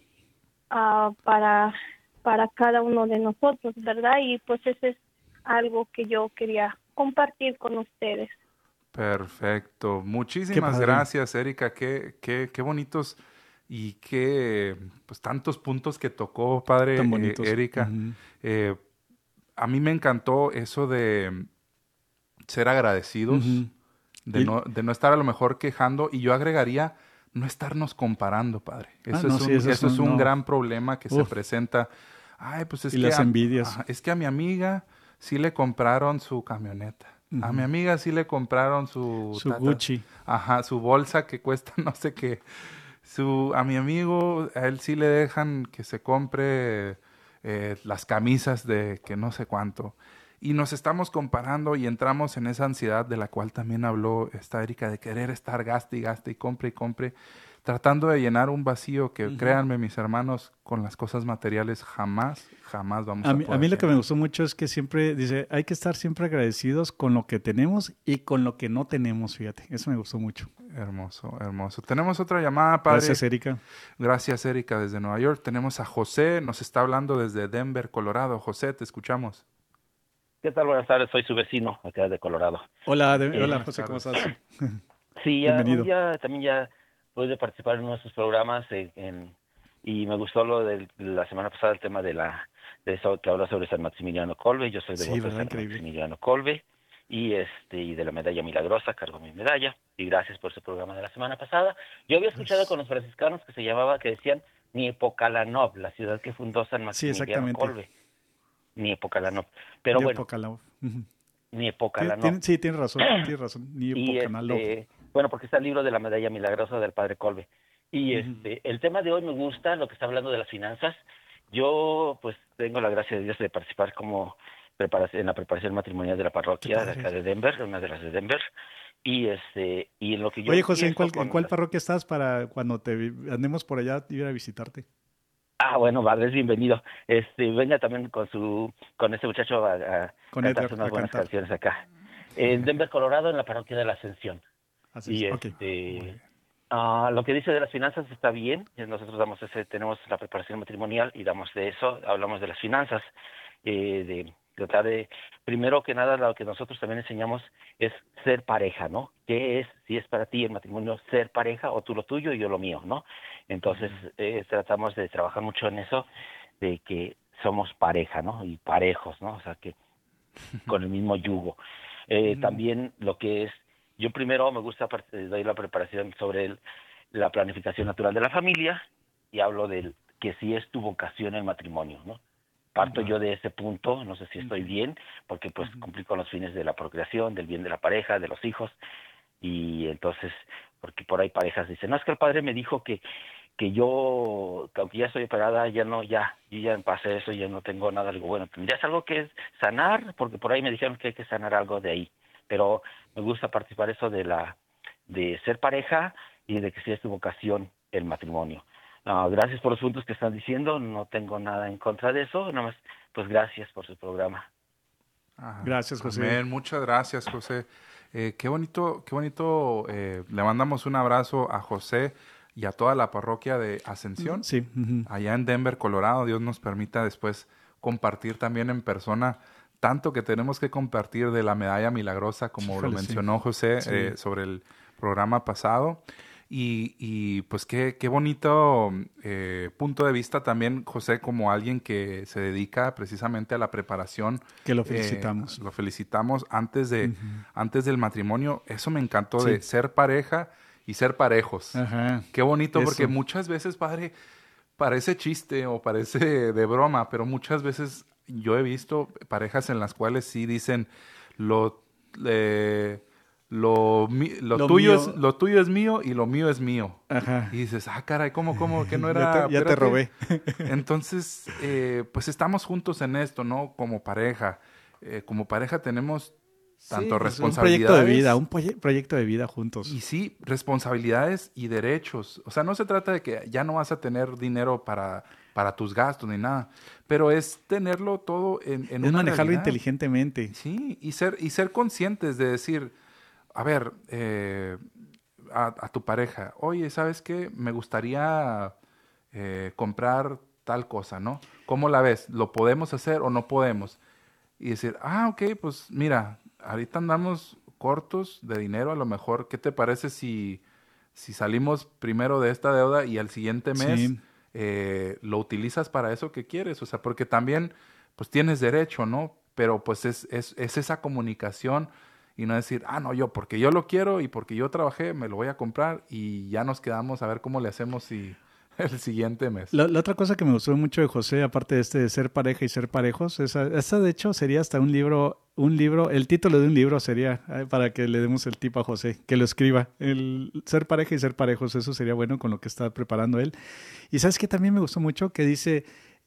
Speaker 4: uh, para para cada uno de nosotros, ¿verdad? Y pues eso es algo que yo quería compartir con ustedes.
Speaker 1: Perfecto. Muchísimas gracias, Erika. Qué, qué, qué bonitos y qué, pues, tantos puntos que tocó, padre eh, Erika.
Speaker 3: Uh-huh.
Speaker 1: Eh, a mí me encantó eso de ser agradecidos,
Speaker 3: uh-huh.
Speaker 1: de, no, de no estar a lo mejor quejando, y yo agregaría no estarnos comparando, padre. Eso,
Speaker 3: ah, no,
Speaker 1: es, un,
Speaker 3: sí, eso
Speaker 1: eso
Speaker 3: es
Speaker 1: es
Speaker 3: un,
Speaker 1: un
Speaker 3: no.
Speaker 1: gran problema que
Speaker 3: Uf.
Speaker 1: se presenta. Ay, pues es
Speaker 3: y
Speaker 1: que
Speaker 3: las
Speaker 1: a,
Speaker 3: envidias.
Speaker 1: a, es que a mi amiga sí le compraron su camioneta.
Speaker 3: Uh-huh.
Speaker 1: A mi amiga sí le compraron su...
Speaker 3: Su tata, Gucci.
Speaker 1: Ajá, su bolsa que cuesta no sé qué. Su, a mi amigo, a él sí le dejan que se compre eh, las camisas de que no sé cuánto. Y nos estamos comparando y entramos en esa ansiedad de la cual también habló esta Erika, de querer estar gaste y gaste y compre y compre. tratando de llenar un vacío que,
Speaker 3: Ujú.
Speaker 1: créanme, mis hermanos, con las cosas materiales jamás, jamás vamos a,
Speaker 3: A mí,
Speaker 1: poder
Speaker 3: a mí lo que me
Speaker 1: llenar.
Speaker 3: gustó mucho es que siempre dice, hay que estar siempre agradecidos con lo que tenemos y con lo que no tenemos, fíjate. Eso me gustó mucho.
Speaker 1: Hermoso, hermoso. Tenemos otra llamada, padre.
Speaker 3: Gracias, Erika.
Speaker 1: Gracias, Erika, desde Nueva York. Tenemos a José, nos está hablando desde Denver, Colorado. José, te escuchamos.
Speaker 5: ¿Qué tal? Buenas tardes, soy su vecino acá de Colorado.
Speaker 3: Hola, de-
Speaker 5: Eh,
Speaker 3: hola
Speaker 1: buenas
Speaker 3: José, ¿cómo
Speaker 1: tardes.
Speaker 3: estás?
Speaker 5: Sí, ya,
Speaker 3: Bienvenido.
Speaker 5: ya también ya pude participar en nuestros programas en, en- y me gustó lo de la semana pasada, el tema de la de eso que habla sobre San Maximiliano Kolbe. Yo soy
Speaker 3: Sí,
Speaker 5: devoto de
Speaker 3: ¿verdad?
Speaker 5: San
Speaker 3: Increíble.
Speaker 5: Maximiliano Kolbe y este y de la medalla milagrosa, cargo mi medalla y gracias por ese programa de la semana pasada. Yo había escuchado
Speaker 3: Gracias.
Speaker 5: con los franciscanos que se llamaba, que decían Niepocalanov, la ciudad que fundó San
Speaker 3: Sí,
Speaker 5: Maximiliano
Speaker 3: exactamente.
Speaker 5: Kolbe. Niepocalanov. Pero bueno,
Speaker 3: Niepocalanov. Ujú. Tien-
Speaker 5: Niepocalanov.
Speaker 3: tien- Sí, tienes razón, tienes razón.
Speaker 5: Y
Speaker 3: Niepocalanov.
Speaker 5: este, bueno, porque está el libro de la medalla milagrosa del padre Kolbe. Y
Speaker 3: Ujú.
Speaker 5: este, el tema de hoy me gusta, lo que está hablando de las finanzas. Yo, pues, tengo la gracia de Dios de participar como preparación, en la preparación matrimonial de la
Speaker 3: Qué
Speaker 5: parroquia de
Speaker 3: padre.
Speaker 5: acá de Denver, una de las de Denver. Y este, y en lo que yo
Speaker 3: Oye, José, ¿en
Speaker 5: empiezo
Speaker 3: cuál,
Speaker 5: con
Speaker 3: en cuál
Speaker 5: las-
Speaker 3: parroquia estás para cuando te vi- andemos por allá ir a visitarte?
Speaker 5: Ah, bueno, vale, es bienvenido. Este, venga también con su, con este muchacho a, a
Speaker 3: Con
Speaker 5: cantarse
Speaker 3: Edgar,
Speaker 5: unas
Speaker 3: a
Speaker 5: buenas
Speaker 3: cantar.
Speaker 5: canciones acá. En Denver, Colorado, en la parroquia de la Ascensión.
Speaker 3: Así
Speaker 5: Y
Speaker 3: es. Ok.
Speaker 1: Muy
Speaker 5: este,
Speaker 1: bien.
Speaker 5: ah, lo que dice de las finanzas está bien. Nosotros damos ese, tenemos la preparación matrimonial y damos de eso, hablamos de las finanzas, eh, de tratar de, primero que nada, lo que nosotros también enseñamos es ser pareja, ¿no? ¿Qué es, si es para ti el matrimonio, ser pareja o tú lo tuyo y yo lo mío, ¿no? Entonces, eh, tratamos de trabajar mucho en eso, de que somos pareja, ¿no? Y parejos, ¿no? O sea, que con el mismo yugo. Eh,
Speaker 3: Ujú.
Speaker 5: También lo que es, yo primero me gusta, part- eh, doy la preparación sobre el- la planificación natural de la familia y hablo del que si es tu vocación el matrimonio, ¿no? Parto
Speaker 1: Ujú.
Speaker 5: yo de ese punto, no sé si estoy
Speaker 3: Ujú.
Speaker 5: bien, porque pues
Speaker 3: Ujú.
Speaker 5: cumplí con los fines de la procreación, del bien de la pareja, de los hijos, y entonces, porque por ahí parejas dicen, no, es que el padre me dijo que que yo, que aunque ya estoy operada, ya no, ya, yo ya pasé eso, ya no tengo nada. Le digo, bueno, ¿tendrías algo que sanar? Porque por ahí me dijeron que hay que sanar algo de ahí. Pero me gusta participar eso de la, de ser pareja y de que sea tu vocación el matrimonio. Ah, gracias por los puntos que están diciendo, no tengo nada en contra de eso, nada más, pues gracias por su programa.
Speaker 1: Ah,
Speaker 3: Gracias, José.
Speaker 1: amén. Muchas gracias, José. Eh, qué bonito, qué bonito. eh, le mandamos un abrazo a José y a toda la parroquia de Ascensión,
Speaker 3: Sí. Ujú.
Speaker 1: allá en Denver, Colorado. Dios nos permita después compartir también en persona tanto que tenemos que compartir de la medalla milagrosa, como
Speaker 3: Híjole,
Speaker 1: lo
Speaker 3: sí.
Speaker 1: mencionó José
Speaker 3: Sí.
Speaker 1: eh, sobre el programa pasado. Y, y, pues qué, qué bonito eh, punto de vista también, José, como alguien que se dedica precisamente a la preparación.
Speaker 3: Que lo
Speaker 1: Eh,
Speaker 3: felicitamos.
Speaker 1: lo felicitamos antes de
Speaker 3: Ujú.
Speaker 1: antes del matrimonio. Eso me encantó
Speaker 3: Sí.
Speaker 1: de ser pareja y ser parejos.
Speaker 3: Ajá.
Speaker 1: Qué bonito, porque
Speaker 3: Eso.
Speaker 1: muchas veces, padre, parece chiste o parece de broma, pero muchas veces yo he visto parejas en las cuales sí dicen lo eh, lo, mi- lo
Speaker 3: Lo
Speaker 1: tuyo
Speaker 3: mío.
Speaker 1: es lo tuyo es mío y lo mío es mío.
Speaker 3: Ajá.
Speaker 1: Y dices, ah, caray, ¿cómo, cómo? Que no
Speaker 3: Ya
Speaker 1: era.
Speaker 3: te- ya te
Speaker 1: espérate.
Speaker 3: robé.
Speaker 1: Entonces, eh, pues estamos juntos en esto, ¿no? Como pareja. Eh, como pareja tenemos tanto
Speaker 3: Sí, pues, un
Speaker 1: responsabilidades.
Speaker 3: proyecto de vida, un proye- proyecto de vida juntos.
Speaker 1: Y sí, responsabilidades y derechos. O sea, no se trata de que ya no vas a tener dinero para, para tus gastos ni nada, pero es tenerlo todo en, en
Speaker 3: Es
Speaker 1: una
Speaker 3: manejarlo
Speaker 1: realidad.
Speaker 3: inteligentemente.
Speaker 1: Sí, y ser, y ser conscientes de decir, a ver, eh, a, a tu pareja, oye, ¿sabes qué? Me gustaría eh, comprar tal cosa, ¿no? ¿Cómo la ves? ¿Lo podemos hacer o no podemos? Y decir, ah, ok, pues mira, ahorita andamos cortos de dinero, a lo mejor, ¿qué te parece si, si salimos primero de esta deuda y al siguiente mes
Speaker 3: Sí.
Speaker 1: eh, lo utilizas para eso que quieres? O sea, porque también, pues tienes derecho, ¿no? Pero pues es, es, es esa comunicación y no decir, ah, no, yo porque yo lo quiero y porque yo trabajé, me lo voy a comprar y ya nos quedamos a ver cómo le hacemos si el siguiente mes.
Speaker 3: La, la otra cosa que me gustó mucho de José, aparte de este de ser pareja y ser parejos, esa, esa de hecho sería hasta un libro, un libro, el título de un libro sería, eh, para que le demos el tip a José, que lo escriba, el ser pareja y ser parejos, eso sería bueno con lo que está preparando él. Y sabes que también me gustó mucho que dice,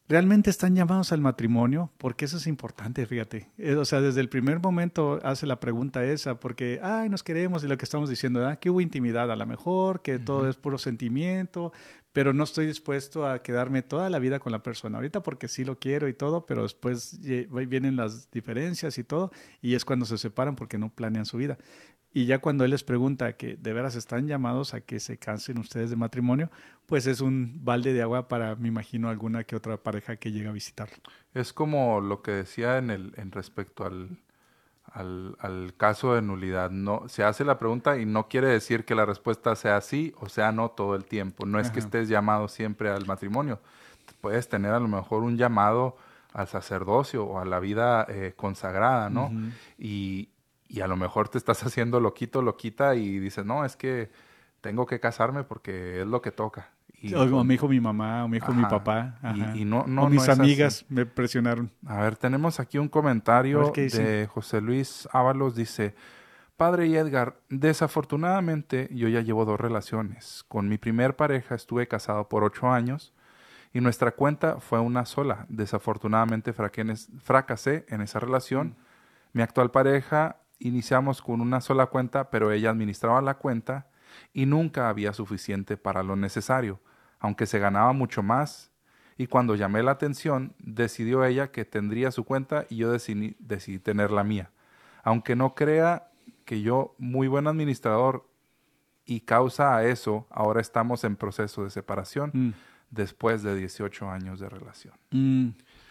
Speaker 3: ¿realmente están llamados al matrimonio? Porque eso es importante, fíjate. Eh, o sea, desde el primer momento hace la pregunta esa, porque, ay, nos queremos, y lo que estamos diciendo, ¿verdad? Que hubo intimidad a lo mejor, que uh-huh. todo es puro sentimiento, pero no estoy dispuesto a quedarme toda la vida con la persona. Ahorita porque sí lo quiero y todo, pero después vienen las diferencias y todo, y es cuando se separan porque no planean su vida. Y ya cuando él les pregunta que de veras están llamados a que se casen ustedes de matrimonio, pues es un balde de agua para, me imagino, alguna que otra pareja que llega a visitarlo.
Speaker 1: Es como lo que decía en el en respecto al, al, al caso de nulidad. No, se hace la pregunta y no quiere decir que la respuesta sea sí o sea no todo el tiempo. No es Ajá. que estés llamado siempre al matrimonio. Puedes tener a lo mejor un llamado al sacerdocio o a la vida eh, consagrada, ¿no? Uh-huh. Y... Y a lo mejor te estás haciendo loquito, loquita y dices, no, es que tengo que casarme porque es lo que toca. Y,
Speaker 3: o como me dijo mi mamá, o me dijo ajá, mi papá. Ajá.
Speaker 1: Y, y no, no,
Speaker 3: o mis
Speaker 1: no
Speaker 3: amigas así. Me presionaron.
Speaker 1: A ver, tenemos aquí un comentario de José Luis Ábalos. Dice, Padre y Edgar, desafortunadamente yo ya llevo dos relaciones. Con mi primer pareja estuve casado por ocho años y nuestra cuenta fue una sola. Desafortunadamente fracasé en esa relación. Mm. Mi actual pareja... Iniciamos con una sola cuenta, pero ella administraba la cuenta y nunca había suficiente para lo necesario, aunque se ganaba mucho más. Y cuando llamé la atención, decidió ella que tendría su cuenta y yo decidí, decidí tener la mía. Aunque no crea que yo, muy buen administrador, y causa a eso, ahora estamos en proceso de separación mm. después de dieciocho años de relación.
Speaker 3: Mm.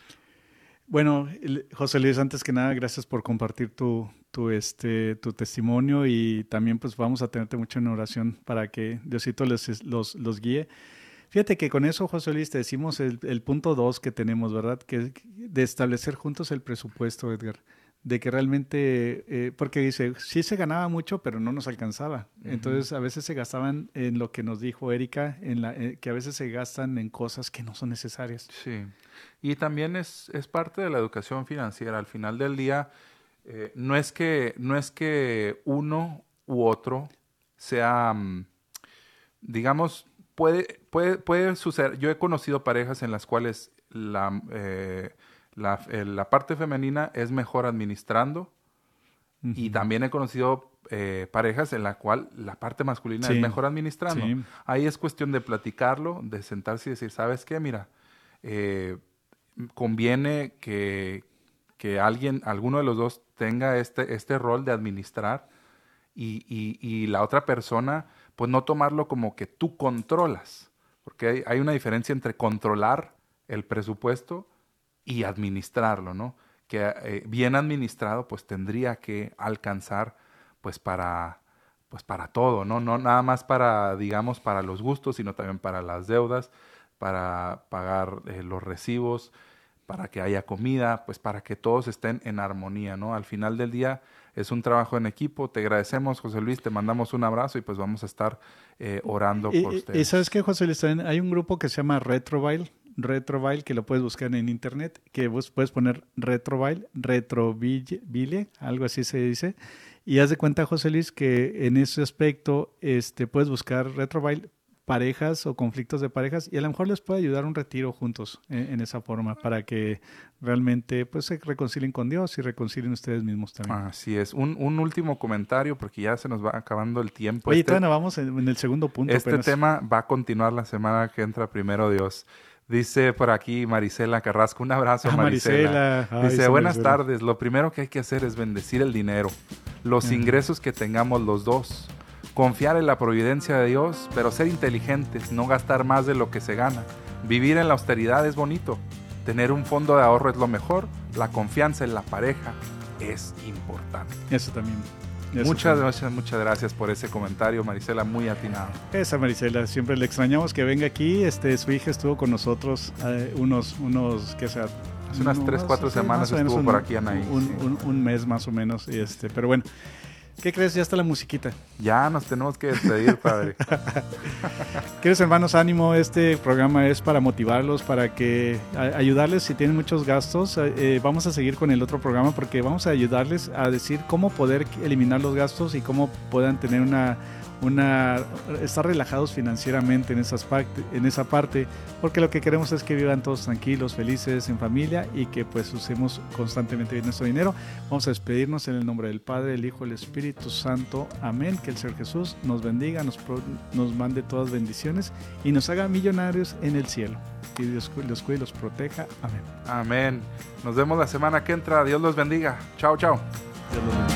Speaker 3: Bueno, José Luis, antes que nada, gracias por compartir tu, tu, este, tu testimonio y también pues vamos a tenerte mucho en oración para que Diosito les, los, los guíe. Fíjate que con eso, José Luis, te decimos el, el punto dos que tenemos, ¿verdad? Que de establecer juntos el presupuesto, Edgar. De que realmente, eh, porque dice, sí se ganaba mucho, pero no nos alcanzaba. Uh-huh. Entonces, a veces se gastaban en lo que nos dijo Erika, en la, eh, que a veces se gastan en cosas que no son necesarias.
Speaker 1: Sí, y también es, es parte de la educación financiera. Al final del día, eh, no es que, no es que uno u otro sea, digamos, puede, puede, puede suceder. Yo he conocido parejas en las cuales la... Eh, La, eh, la parte femenina es mejor administrando uh-huh. y también he conocido eh, parejas en la cual la parte masculina sí. es mejor administrando. Sí. Ahí es cuestión de platicarlo, de sentarse y decir, ¿sabes qué? Mira, eh, conviene que, que alguien, alguno de los dos tenga este, este rol de administrar y, y, y la otra persona, pues no tomarlo como que tú controlas, porque hay, hay una diferencia entre controlar el presupuesto y administrarlo, ¿no? Que eh, bien administrado, pues tendría que alcanzar, pues para, pues para todo, ¿no? No nada más para, digamos, para los gustos, sino también para las deudas, para pagar eh, los recibos, para que haya comida, pues para que todos estén en armonía, ¿no? Al final del día es un trabajo en equipo. Te agradecemos, José Luis, te mandamos un abrazo y pues vamos a estar eh, orando
Speaker 3: y,
Speaker 1: por ustedes.
Speaker 3: Y ¿sabes qué, José Luis? Hay un grupo que se llama Retroville, Retroville, que lo puedes buscar en internet, que vos puedes poner Retroville, Retroville, algo así se dice, y haz de cuenta, José Luis, que en ese aspecto este, puedes buscar Retroville, parejas o conflictos de parejas, y a lo mejor les puede ayudar un retiro juntos en, en esa forma, para que realmente pues se reconcilien con Dios y reconcilien ustedes mismos también.
Speaker 1: Así es. Un, un último comentario, porque ya se nos va acabando el tiempo.
Speaker 3: Oye,
Speaker 1: este,
Speaker 3: todavía vamos en, en el segundo punto.
Speaker 1: Este
Speaker 3: apenas.
Speaker 1: tema va a continuar la semana que entra, primero Dios. Dice por aquí Marisela Carrasco, un abrazo ah, Marisela. Marisela. Dice, buenas Marisela. tardes, lo primero que hay que hacer es bendecir el dinero, los uh-huh. ingresos que tengamos los dos, confiar en la providencia de Dios, pero ser inteligentes, no gastar más de lo que se gana. Vivir en la austeridad es bonito, tener un fondo de ahorro es lo mejor, la confianza en la pareja es importante.
Speaker 3: Eso también. Eso
Speaker 1: muchas gracias, muchas gracias por ese comentario, Marisela, muy atinado.
Speaker 3: Esa Marisela, siempre le extrañamos que venga aquí. Este, su hija estuvo con nosotros eh, unos, unos, ¿qué sea?
Speaker 1: Hace unas unos, tres, cuatro semanas estuvo un, por aquí, Anaí.
Speaker 3: Un,
Speaker 1: sí.
Speaker 3: un, un mes más o menos, este, pero bueno. ¿Qué crees? Ya está la musiquita.
Speaker 1: Ya nos tenemos que despedir, padre.
Speaker 3: Queridos hermanos, ánimo. Este programa es para motivarlos, para que a, ayudarles si tienen muchos gastos. Eh, vamos a seguir con el otro programa porque vamos a ayudarles a decir cómo poder eliminar los gastos y cómo puedan tener una, una, estar relajados financieramente en, esas parte, en esa parte, porque lo que queremos es que vivan todos tranquilos, felices, en familia y que pues usemos constantemente bien nuestro dinero. Vamos a despedirnos en el nombre del Padre, el Hijo, el Espíritu Santo. Amén. Que el Señor Jesús nos bendiga, nos, nos mande todas bendiciones y nos haga millonarios en el cielo. Y Dios los cuide y los proteja. Amén.
Speaker 1: Amén. Nos vemos la semana que entra. Dios los bendiga. Chao, chao.
Speaker 3: Dios los bendiga.